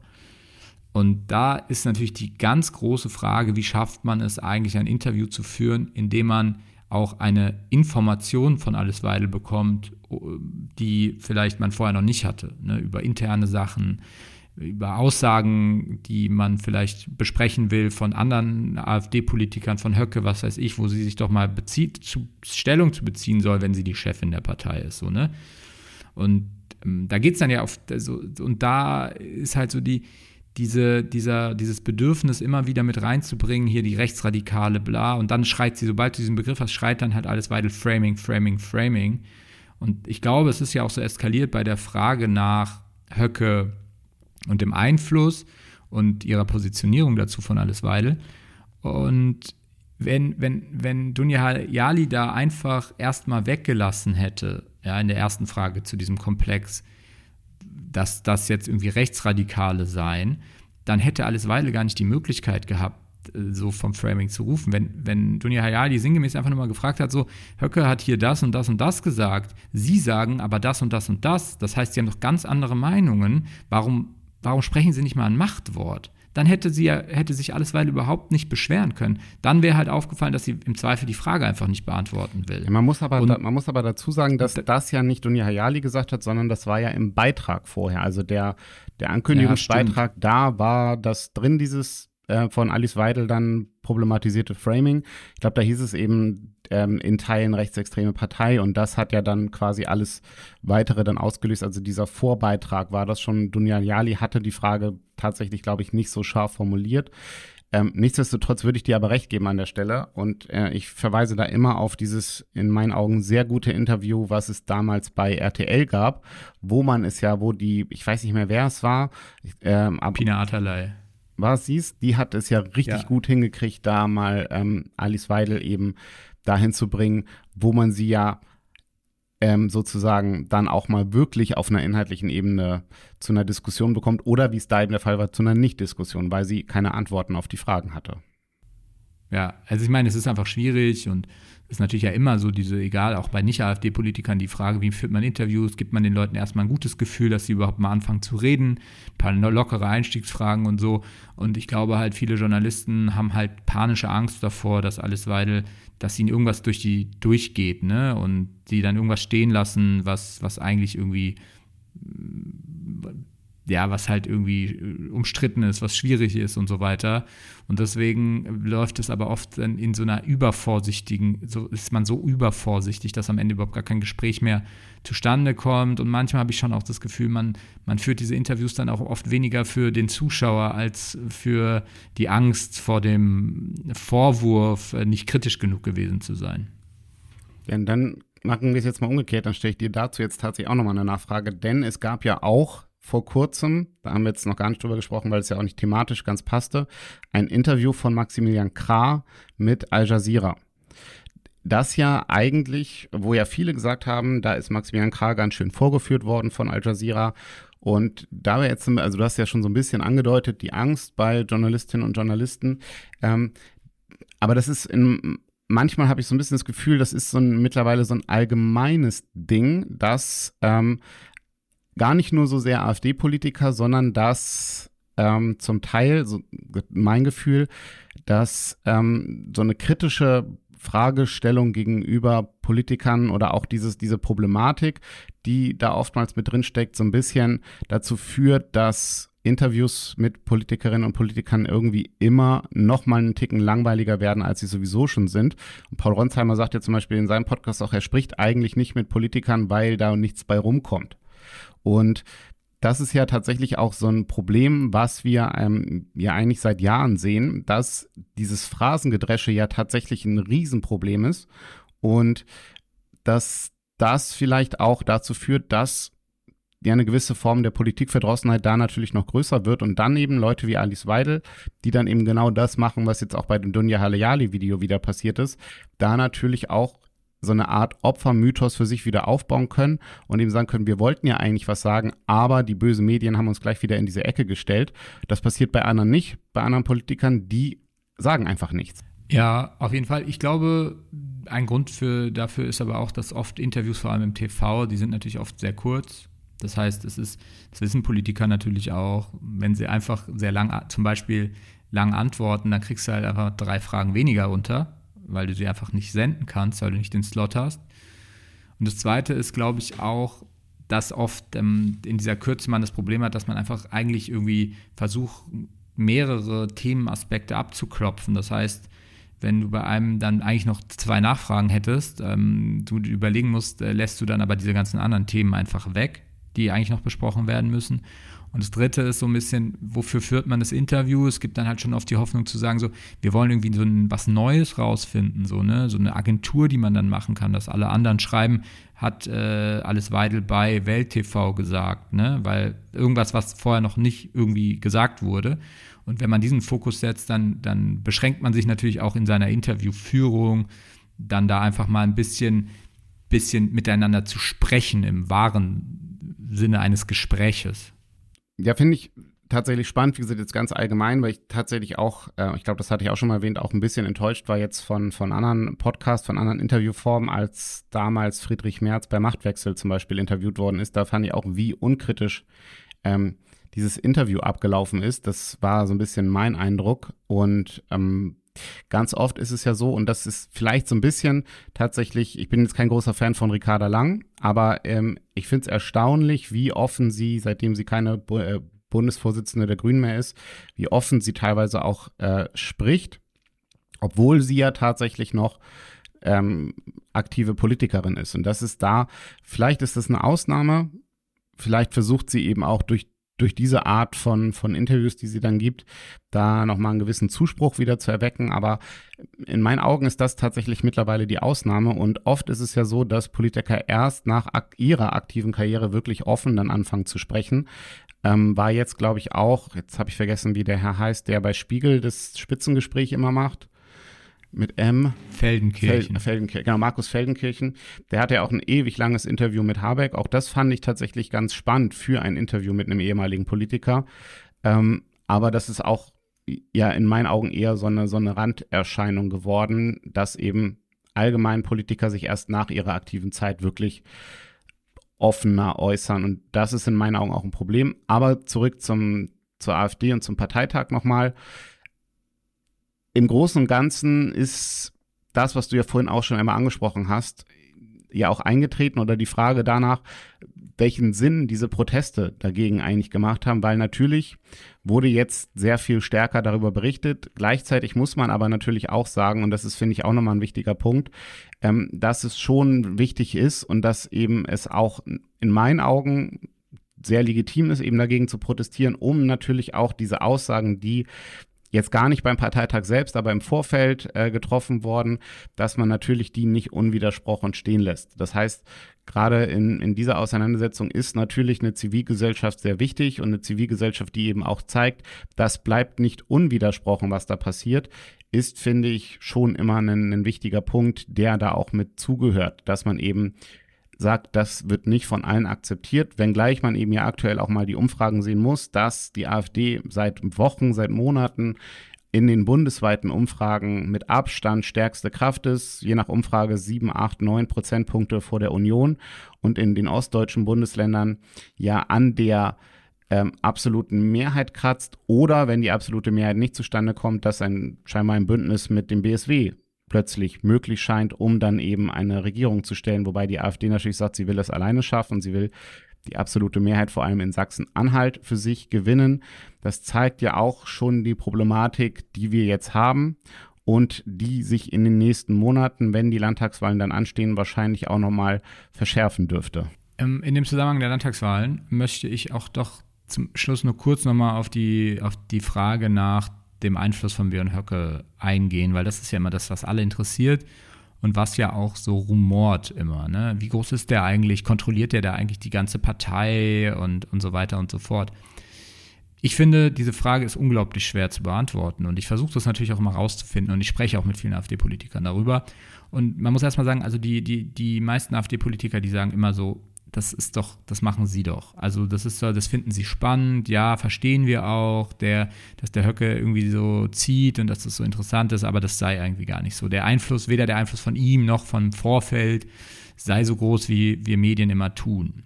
Und da ist natürlich die ganz große Frage, wie schafft man es eigentlich, ein Interview zu führen, indem man auch eine Information von Alice Weidel bekommt, die vielleicht man vorher noch nicht hatte, ne, über interne Sachen, über Aussagen, die man vielleicht besprechen will von anderen AfD-Politikern, von Höcke, was weiß ich, wo sie sich doch mal bezieht, zu, Stellung zu beziehen soll, wenn sie die Chefin der Partei ist. So, ne? Und ähm, da geht es dann ja auf, also, und da ist halt so die, diese, dieser, dieses Bedürfnis immer wieder mit reinzubringen, hier die Rechtsradikale, bla, und dann schreit sie, sobald du diesen Begriff hast, schreit dann halt Alice Weidel Framing, Framing, Framing. Und ich glaube, es ist ja auch so eskaliert bei der Frage nach Höcke und dem Einfluss und ihrer Positionierung dazu von Alice Weidel. Und wenn, wenn, wenn Dunja Hayali da einfach erstmal weggelassen hätte, ja, in der ersten Frage zu diesem Komplex, dass das jetzt irgendwie Rechtsradikale seien, dann hätte Alice Weidel gar nicht die Möglichkeit gehabt, so vom Framing zu rufen. Wenn, wenn Dunja Hayali sinngemäß einfach nur mal gefragt hat, so, Höcke hat hier das und das und das gesagt, Sie sagen aber das und das und das, das heißt, Sie haben doch ganz andere Meinungen, warum Warum sprechen Sie nicht mal ein Machtwort? Dann hätte sie ja, hätte sich Alice Weidel überhaupt nicht beschweren können. Dann wäre halt aufgefallen, dass sie im Zweifel die Frage einfach nicht beantworten will. Ja, man muss aber, Und, da, man muss aber dazu sagen, dass das ja nicht Dunja Hayali gesagt hat, sondern das war ja im Beitrag vorher. Also der, der Ankündigungsbeitrag, ja, da war das drin, dieses äh, von Alice Weidel dann problematisierte Framing. Ich glaube, da hieß es eben ähm, in Teilen rechtsextreme Partei, und das hat ja dann quasi alles Weitere dann ausgelöst. Also dieser Vorbeitrag war das schon. Dunja Hayali hatte die Frage tatsächlich, glaube ich, nicht so scharf formuliert. Ähm, nichtsdestotrotz würde ich dir aber recht geben an der Stelle, und äh, ich verweise da immer auf dieses in meinen Augen sehr gute Interview, was es damals bei R T L gab, wo man es ja, wo die, ich weiß nicht mehr, wer es war, ähm, aber Pina Atalay. Was siehst, die hat es ja richtig ja. gut hingekriegt, da mal ähm, Alice Weidel eben dahin zu bringen, wo man sie ja ähm, sozusagen dann auch mal wirklich auf einer inhaltlichen Ebene zu einer Diskussion bekommt, oder wie es da eben der Fall war, zu einer Nicht-Diskussion, weil sie keine Antworten auf die Fragen hatte. Ja, also ich meine, es ist einfach schwierig, und es ist natürlich ja immer so diese, egal, auch bei Nicht-AfD-Politikern, die Frage, wie führt man Interviews, gibt man den Leuten erstmal ein gutes Gefühl, dass sie überhaupt mal anfangen zu reden, ein paar lockere Einstiegsfragen und so. Und ich glaube halt, viele Journalisten haben halt panische Angst davor, dass Alice Weidel, dass ihnen irgendwas durch die durchgeht, ne? Und die dann irgendwas stehen lassen, was, was eigentlich irgendwie, ja, was halt irgendwie umstritten ist, was schwierig ist und so weiter. Und deswegen läuft es aber oft dann in so einer übervorsichtigen, so ist man so übervorsichtig, dass am Ende überhaupt gar kein Gespräch mehr zustande kommt. Und manchmal habe ich schon auch das Gefühl, man, man führt diese Interviews dann auch oft weniger für den Zuschauer als für die Angst vor dem Vorwurf, nicht kritisch genug gewesen zu sein. Ja, und dann machen wir es jetzt mal umgekehrt, dann stelle ich dir dazu jetzt tatsächlich auch nochmal eine Nachfrage, denn es gab ja auch vor kurzem, da haben wir jetzt noch gar nicht drüber gesprochen, weil es ja auch nicht thematisch ganz passte, ein Interview von Maximilian Krah mit Al Jazeera. Das ja eigentlich, wo ja viele gesagt haben, da ist Maximilian Krah ganz schön vorgeführt worden von Al Jazeera, Und da wir jetzt, also du hast ja schon so ein bisschen angedeutet, die Angst bei Journalistinnen und Journalisten, ähm, aber das ist in, manchmal habe ich so ein bisschen das Gefühl, das ist so ein, mittlerweile so ein allgemeines Ding, dass ähm, gar nicht nur so sehr AfD-Politiker, sondern dass ähm, zum Teil, so mein Gefühl, dass ähm, so eine kritische Fragestellung gegenüber Politikern oder auch dieses, diese Problematik, die da oftmals mit drin steckt, so ein bisschen dazu führt, dass Interviews mit Politikerinnen und Politikern irgendwie immer noch mal einen Ticken langweiliger werden, als sie sowieso schon sind. Und Paul Ronsheimer sagt ja zum Beispiel in seinem Podcast auch, er spricht eigentlich nicht mit Politikern, weil da nichts bei rumkommt. Und das ist ja tatsächlich auch so ein Problem, was wir ähm, ja eigentlich seit Jahren sehen, dass dieses Phrasengedresche ja tatsächlich ein Riesenproblem ist und dass das vielleicht auch dazu führt, dass ja eine gewisse Form der Politikverdrossenheit da natürlich noch größer wird und dann eben Leute wie Alice Weidel, die dann eben genau das machen, was jetzt auch bei dem Dunja Halejali-Video wieder passiert ist, da natürlich auch so eine Art Opfermythos für sich wieder aufbauen können und eben sagen können, wir wollten ja eigentlich was sagen, aber die bösen Medien haben uns gleich wieder in diese Ecke gestellt. Das passiert bei anderen nicht, bei anderen Politikern, die sagen einfach nichts. Ja, auf jeden Fall. Ich glaube, ein Grund für, dafür ist aber auch, dass oft Interviews, vor allem im T V, die sind natürlich oft sehr kurz. Das heißt, es ist, das wissen Politiker natürlich auch, wenn sie einfach sehr lang, zum Beispiel lang antworten, dann kriegst du halt einfach drei Fragen weniger unter, weil du sie einfach nicht senden kannst, weil du nicht den Slot hast. Und das Zweite ist, glaube ich, auch, dass oft ähm, in dieser Kürze man das Problem hat, dass man einfach eigentlich irgendwie versucht, mehrere Themenaspekte abzuklopfen. Das heißt, wenn du bei einem dann eigentlich noch zwei Nachfragen hättest, ähm, du überlegen musst, äh, lässt du dann aber diese ganzen anderen Themen einfach weg, die eigentlich noch besprochen werden müssen. Und das Dritte ist so ein bisschen, wofür führt man das Interview? Es gibt dann halt schon oft die Hoffnung zu sagen, so, wir wollen irgendwie so ein, was Neues rausfinden, so, ne? So eine Agentur, die man dann machen kann, dass alle anderen schreiben, hat äh, Alice Weidel bei Welt T V gesagt, ne? Weil irgendwas, was vorher noch nicht irgendwie gesagt wurde. Und wenn man diesen Fokus setzt, dann, dann beschränkt man sich natürlich auch in seiner Interviewführung, dann da einfach mal ein bisschen, bisschen miteinander zu sprechen im wahren Sinne eines Gespräches. Ja, finde ich tatsächlich spannend, wie gesagt, jetzt ganz allgemein, weil ich tatsächlich auch, äh, ich glaube, das hatte ich auch schon mal erwähnt, auch ein bisschen enttäuscht war jetzt von, von anderen Podcasts, von anderen Interviewformen, als damals Friedrich Merz bei Machtwechsel zum Beispiel interviewt worden ist. Da fand ich auch, wie unkritisch ähm, dieses Interview abgelaufen ist. Das war so ein bisschen mein Eindruck. Und ähm, ganz oft ist es ja so, und das ist vielleicht so ein bisschen tatsächlich, ich bin jetzt kein großer Fan von Ricarda Lang, aber ähm, ich finde es erstaunlich, wie offen sie, seitdem sie keine Bu- äh, Bundesvorsitzende der Grünen mehr ist, wie offen sie teilweise auch äh, spricht, obwohl sie ja tatsächlich noch ähm, aktive Politikerin ist. Und das ist da, vielleicht ist das eine Ausnahme, vielleicht versucht sie eben auch durch durch diese Art von, von Interviews, die sie dann gibt, da nochmal einen gewissen Zuspruch wieder zu erwecken. Aber in meinen Augen ist das tatsächlich mittlerweile die Ausnahme. Und oft ist es ja so, dass Politiker erst nach ak- ihrer aktiven Karriere wirklich offen dann anfangen zu sprechen. Ähm, war jetzt, glaube ich, auch, jetzt habe ich vergessen, wie der Herr heißt, der bei Spiegel das Spitzengespräch immer macht. Mit M. Feldenkirchen. Fel- Feldenkirchen. Genau, Markus Feldenkirchen. Der hatte ja auch ein ewig langes Interview mit Habeck. Auch das fand ich tatsächlich ganz spannend für ein Interview mit einem ehemaligen Politiker. Ähm, aber das ist auch ja in meinen Augen eher so eine, so eine Randerscheinung geworden, dass eben allgemein Politiker sich erst nach ihrer aktiven Zeit wirklich offener äußern. Und das ist in meinen Augen auch ein Problem. Aber zurück zum, zur AfD und zum Parteitag nochmal. Im Großen und Ganzen ist das, was du ja vorhin auch schon einmal angesprochen hast, ja auch eingetreten oder die Frage danach, welchen Sinn diese Proteste dagegen eigentlich gemacht haben, weil natürlich wurde jetzt sehr viel stärker darüber berichtet. Gleichzeitig muss man aber natürlich auch sagen, und das ist, finde ich, auch nochmal ein wichtiger Punkt, ähm, dass es schon wichtig ist und dass eben es auch in meinen Augen sehr legitim ist, eben dagegen zu protestieren, um natürlich auch diese Aussagen, die jetzt gar nicht beim Parteitag selbst, aber im Vorfeld äh, getroffen worden, dass man natürlich die nicht unwidersprochen stehen lässt. Das heißt, gerade in, in dieser Auseinandersetzung ist natürlich eine Zivilgesellschaft sehr wichtig und eine Zivilgesellschaft, die eben auch zeigt, das bleibt nicht unwidersprochen, was da passiert, ist, finde ich, schon immer ein, ein wichtiger Punkt, der da auch mit zugehört, dass man eben sagt, das wird nicht von allen akzeptiert, wenngleich man eben ja aktuell auch mal die Umfragen sehen muss, dass die AfD seit Wochen, seit Monaten in den bundesweiten Umfragen mit Abstand stärkste Kraft ist, je nach Umfrage sieben, acht, neun Prozentpunkte vor der Union und in den ostdeutschen Bundesländern ja an der ähm, absoluten Mehrheit kratzt oder, wenn die absolute Mehrheit nicht zustande kommt, dass ein scheinbar ein Bündnis mit dem B S W plötzlich möglich scheint, um dann eben eine Regierung zu stellen, wobei die AfD natürlich sagt, sie will das alleine schaffen und sie will die absolute Mehrheit vor allem in Sachsen-Anhalt für sich gewinnen. Das zeigt ja auch schon die Problematik, die wir jetzt haben und die sich in den nächsten Monaten, wenn die Landtagswahlen dann anstehen, wahrscheinlich auch nochmal verschärfen dürfte. In dem Zusammenhang der Landtagswahlen möchte ich auch doch zum Schluss nur kurz nochmal auf die, auf die Frage nach dem Einfluss von Björn Höcke eingehen, weil das ist ja immer das, was alle interessiert. Und was ja auch so rumort immer, ne? Wie groß ist der eigentlich? Kontrolliert der da eigentlich die ganze Partei und, und so weiter und so fort? Ich finde, diese Frage ist unglaublich schwer zu beantworten und ich versuche das natürlich auch immer rauszufinden und ich spreche auch mit vielen AfD-Politikern darüber. Und man muss erstmal sagen, also die, die, die meisten AfD-Politiker, die sagen immer so, das ist doch, das machen sie doch. Also das ist so, das finden sie spannend, ja, verstehen wir auch, der, dass der Höcke irgendwie so zieht und dass das so interessant ist, aber das sei irgendwie gar nicht so. Der Einfluss, weder der Einfluss von ihm noch vom Vorfeld sei so groß, wie wir Medien immer tun.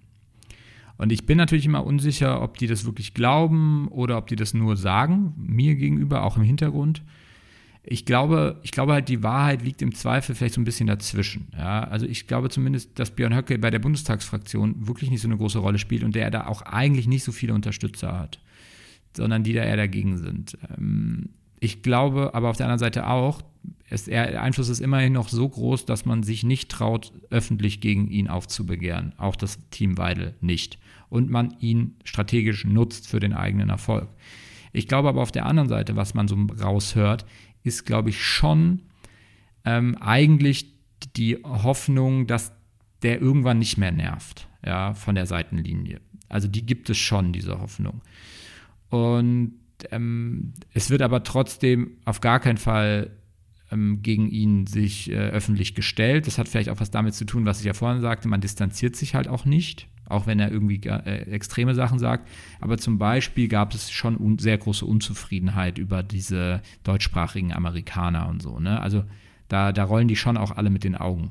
Und ich bin natürlich immer unsicher, ob die das wirklich glauben oder ob die das nur sagen, mir gegenüber, auch im Hintergrund. Ich glaube, ich glaube halt, die Wahrheit liegt im Zweifel vielleicht so ein bisschen dazwischen. Ja? Also ich glaube zumindest, dass Björn Höcke bei der Bundestagsfraktion wirklich nicht so eine große Rolle spielt und der da auch eigentlich nicht so viele Unterstützer hat, sondern die da eher dagegen sind. Ich glaube aber auf der anderen Seite auch, es, der Einfluss ist immerhin noch so groß, dass man sich nicht traut, öffentlich gegen ihn aufzubegehren. Auch das Team Weidel nicht. Und man ihn strategisch nutzt für den eigenen Erfolg. Ich glaube aber auf der anderen Seite, was man so raushört, ist, glaube ich, schon ähm, eigentlich die Hoffnung, dass der irgendwann nicht mehr nervt, ja, von der Seitenlinie. Also die gibt es schon, diese Hoffnung. Und ähm, es wird aber trotzdem auf gar keinen Fall ähm, gegen ihn sich äh, öffentlich gestellt. Das hat vielleicht auch was damit zu tun, was ich ja vorhin sagte, man distanziert sich halt auch nicht, auch wenn er irgendwie äh, extreme Sachen sagt. Aber zum Beispiel gab es schon un- sehr große Unzufriedenheit über diese deutschsprachigen Amerikaner und so, ne? Also da, da rollen die schon auch alle mit den Augen.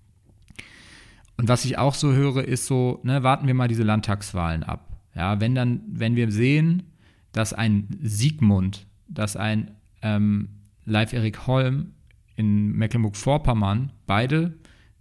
Und was ich auch so höre, ist so, ne, warten wir mal diese Landtagswahlen ab. Ja, wenn dann, wenn wir sehen, dass ein Siegmund, dass ein ähm, Leif Erik Holm in Mecklenburg-Vorpommern beide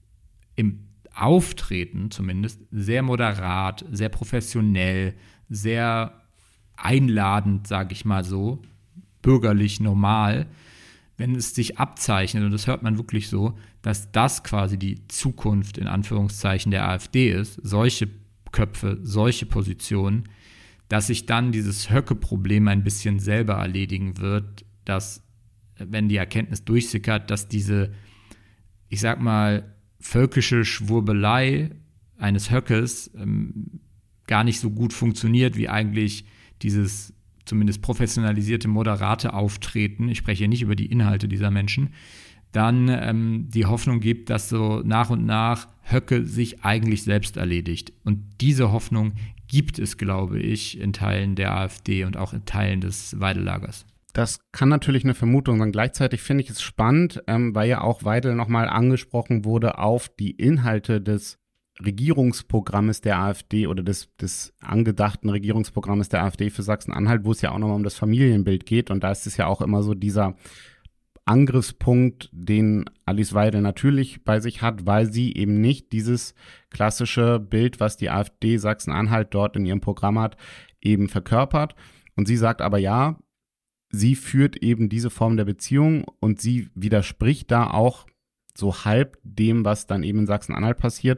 im Auftreten zumindest sehr moderat, sehr professionell, sehr einladend, sage ich mal so, bürgerlich normal, wenn es sich abzeichnet, und das hört man wirklich so, dass das quasi die Zukunft in Anführungszeichen der AfD ist, solche Köpfe, solche Positionen, dass sich dann dieses Höcke-Problem ein bisschen selber erledigen wird, dass, wenn die Erkenntnis durchsickert, dass diese, ich sag mal, völkische Schwurbelei eines Höckes ähm, gar nicht so gut funktioniert, wie eigentlich dieses zumindest professionalisierte, moderate Auftreten, ich spreche hier nicht über die Inhalte dieser Menschen, dann ähm, die Hoffnung gibt, dass so nach und nach Höcke sich eigentlich selbst erledigt. Und diese Hoffnung gibt es, glaube ich, in Teilen der AfD und auch in Teilen des Weidel-Lagers. Das kann natürlich eine Vermutung sein. Gleichzeitig finde ich es spannend, ähm, weil ja auch Weidel nochmal angesprochen wurde auf die Inhalte des Regierungsprogrammes der AfD oder des, des angedachten Regierungsprogrammes der AfD für Sachsen-Anhalt, wo es ja auch nochmal um das Familienbild geht. Und da ist es ja auch immer so dieser Angriffspunkt, den Alice Weidel natürlich bei sich hat, weil sie eben nicht dieses klassische Bild, was die AfD Sachsen-Anhalt dort in ihrem Programm hat, eben verkörpert. Und sie sagt aber ja, sie führt eben diese Form der Beziehung und sie widerspricht da auch so halb dem, was dann eben in Sachsen-Anhalt passiert.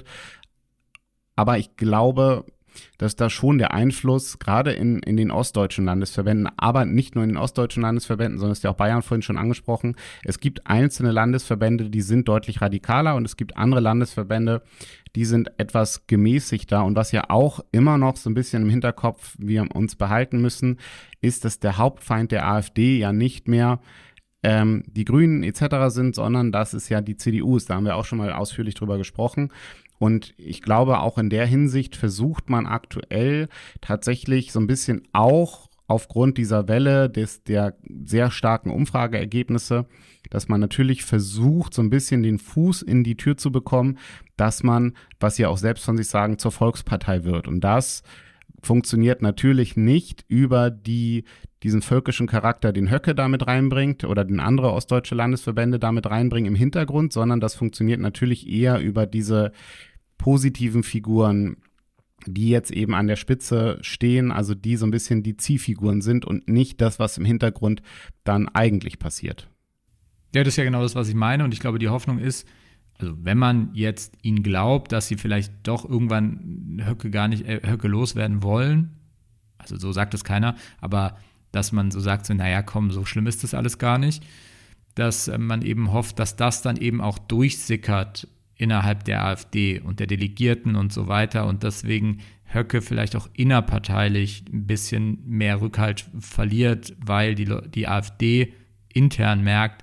Aber ich glaube, dass da schon der Einfluss gerade in, in den ostdeutschen Landesverbänden, aber nicht nur in den ostdeutschen Landesverbänden, sondern es ist ja auch Bayern vorhin schon angesprochen, es gibt einzelne Landesverbände, die sind deutlich radikaler und es gibt andere Landesverbände, die sind etwas gemäßigter. Und was ja auch immer noch so ein bisschen im Hinterkopf wir uns behalten müssen, ist, dass der Hauptfeind der AfD ja nicht mehr ähm, die Grünen et cetera sind, sondern dass es ja die C D U ist. Da haben wir auch schon mal ausführlich drüber gesprochen. Und ich glaube, auch in der Hinsicht versucht man aktuell tatsächlich so ein bisschen auch aufgrund dieser Welle des, der sehr starken Umfrageergebnisse, dass man natürlich versucht, so ein bisschen den Fuß in die Tür zu bekommen, dass man, was sie auch selbst von sich sagen, zur Volkspartei wird. Und das funktioniert natürlich nicht über die, diesen völkischen Charakter, den Höcke damit reinbringt oder den andere ostdeutsche Landesverbände damit reinbringen im Hintergrund, sondern das funktioniert natürlich eher über diese positiven Figuren, die jetzt eben an der Spitze stehen, also die so ein bisschen die Zielfiguren sind und nicht das, was im Hintergrund dann eigentlich passiert. Ja, das ist ja genau das, was ich meine. Und ich glaube, die Hoffnung ist, also wenn man jetzt ihnen glaubt, dass sie vielleicht doch irgendwann Höcke gar nicht, äh, Höcke loswerden wollen, also so sagt es keiner, aber dass man so sagt, so, naja, komm, so schlimm ist das alles gar nicht, dass äh, man eben hofft, dass das dann eben auch durchsickert innerhalb der AfD und der Delegierten und so weiter und deswegen Höcke vielleicht auch innerparteilich ein bisschen mehr Rückhalt verliert, weil die, die AfD intern merkt,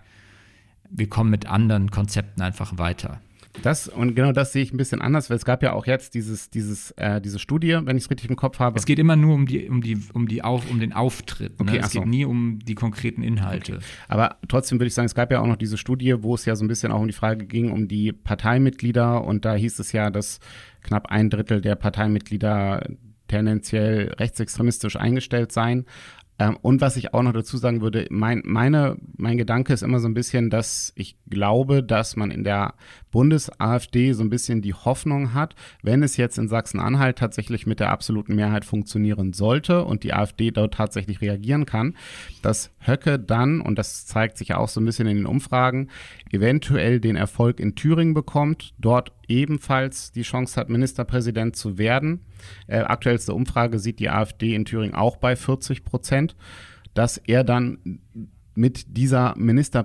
wir kommen mit anderen Konzepten einfach weiter. Das, und genau das sehe ich ein bisschen anders, weil es gab ja auch jetzt dieses, dieses, äh, diese Studie, wenn ich es richtig im Kopf habe. Es geht immer nur um die, um die, um die Auf, um den Auftritt. Ne? Okay, es so. geht nie um die konkreten Inhalte. Okay. Aber trotzdem würde ich sagen, es gab ja auch noch diese Studie, wo es ja so ein bisschen auch um die Frage ging, um die Parteimitglieder. Und da hieß es ja, dass knapp ein Drittel der Parteimitglieder tendenziell rechtsextremistisch eingestellt seien. Und was ich auch noch dazu sagen würde, mein, meine, mein Gedanke ist immer so ein bisschen, dass ich glaube, dass man in der Bundes-AfD so ein bisschen die Hoffnung hat, wenn es jetzt in Sachsen-Anhalt tatsächlich mit der absoluten Mehrheit funktionieren sollte und die AfD dort tatsächlich reagieren kann, dass Höcke dann, und das zeigt sich ja auch so ein bisschen in den Umfragen, eventuell den Erfolg in Thüringen bekommt, dort ebenfalls die Chance hat, Ministerpräsident zu werden. Äh, aktuellste Umfrage sieht die AfD in Thüringen auch bei vierzig Prozent, dass er dann mit dieser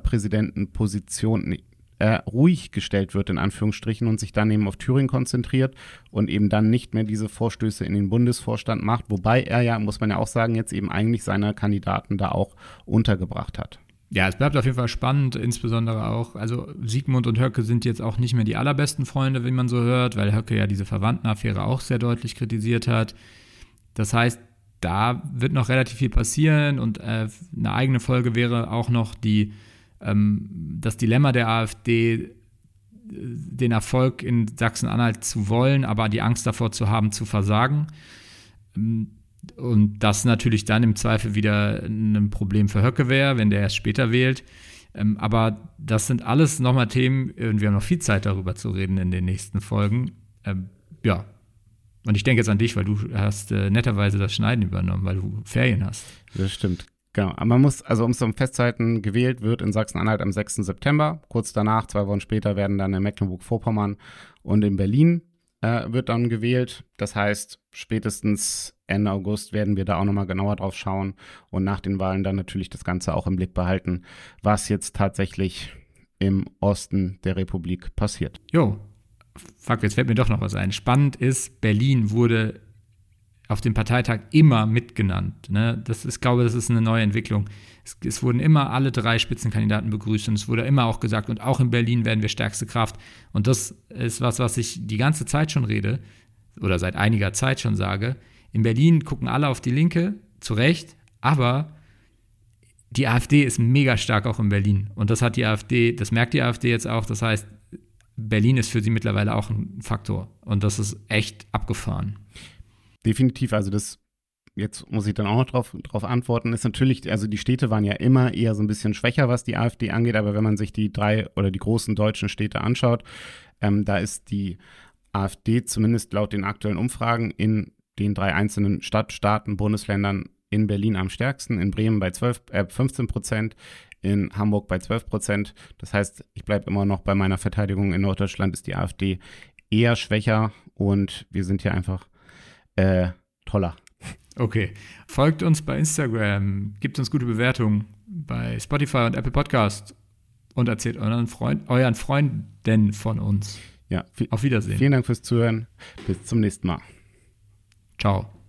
Ministerpräsidentenposition äh, ruhig gestellt wird, in Anführungsstrichen, und sich dann eben auf Thüringen konzentriert und eben dann nicht mehr diese Vorstöße in den Bundesvorstand macht, wobei er ja, muss man ja auch sagen, jetzt eben eigentlich seine Kandidaten da auch untergebracht hat. Ja, es bleibt auf jeden Fall spannend, insbesondere auch, also Sigmund und Höcke sind jetzt auch nicht mehr die allerbesten Freunde, wie man so hört, weil Höcke ja diese Verwandtenaffäre auch sehr deutlich kritisiert hat. Das heißt, da wird noch relativ viel passieren und äh, eine eigene Folge wäre auch noch die, ähm, das Dilemma der AfD, den Erfolg in Sachsen-Anhalt zu wollen, aber die Angst davor zu haben, zu versagen. Und das natürlich dann im Zweifel wieder ein Problem für Höcke wäre, wenn der erst später wählt. Ähm, aber das sind alles nochmal Themen, und wir haben noch viel Zeit darüber zu reden in den nächsten Folgen. Ähm, ja, und ich denke jetzt an dich, weil du hast äh, netterweise das Schneiden übernommen, weil du Ferien hast. Das stimmt, genau. Aber man muss, also um es zum Festhalten, gewählt wird in Sachsen-Anhalt am sechsten September. Kurz danach, zwei Wochen später, werden dann in Mecklenburg-Vorpommern und in Berlin äh, wird dann gewählt. Das heißt, spätestens Ende August werden wir da auch nochmal genauer drauf schauen und nach den Wahlen dann natürlich das Ganze auch im Blick behalten, was jetzt tatsächlich im Osten der Republik passiert. Jo, fuck, jetzt fällt mir doch noch was ein. Spannend ist, Berlin wurde auf dem Parteitag immer mitgenannt. Ne? Das ist, ich glaube, das ist eine neue Entwicklung. Es, es wurden immer alle drei Spitzenkandidaten begrüßt und es wurde immer auch gesagt, und auch in Berlin werden wir stärkste Kraft. Und das ist was, was ich die ganze Zeit schon rede oder seit einiger Zeit schon sage. In Berlin gucken alle auf die Linke, zu Recht, aber die AfD ist mega stark auch in Berlin. Und das hat die AfD, das merkt die AfD jetzt auch. Das heißt, Berlin ist für sie mittlerweile auch ein Faktor. Und das ist echt abgefahren. Definitiv, also das, jetzt muss ich dann auch noch drauf, drauf antworten, ist natürlich, also die Städte waren ja immer eher so ein bisschen schwächer, was die AfD angeht, aber wenn man sich die drei oder die großen deutschen Städte anschaut, ähm, da ist die AfD zumindest laut den aktuellen Umfragen in den drei einzelnen Stadtstaaten, Bundesländern in Berlin am stärksten, in Bremen bei zwölf, äh, fünfzehn Prozent, in Hamburg bei zwölf Prozent. Das heißt, ich bleibe immer noch bei meiner Verteidigung. In Norddeutschland ist die AfD eher schwächer und wir sind hier einfach äh, toller. Okay. Folgt uns bei Instagram, gebt uns gute Bewertungen bei Spotify und Apple Podcast und erzählt euren, Freund, euren Freunden von uns. Ja, Auf Wiedersehen. Vielen Dank fürs Zuhören. Bis zum nächsten Mal. Ciao.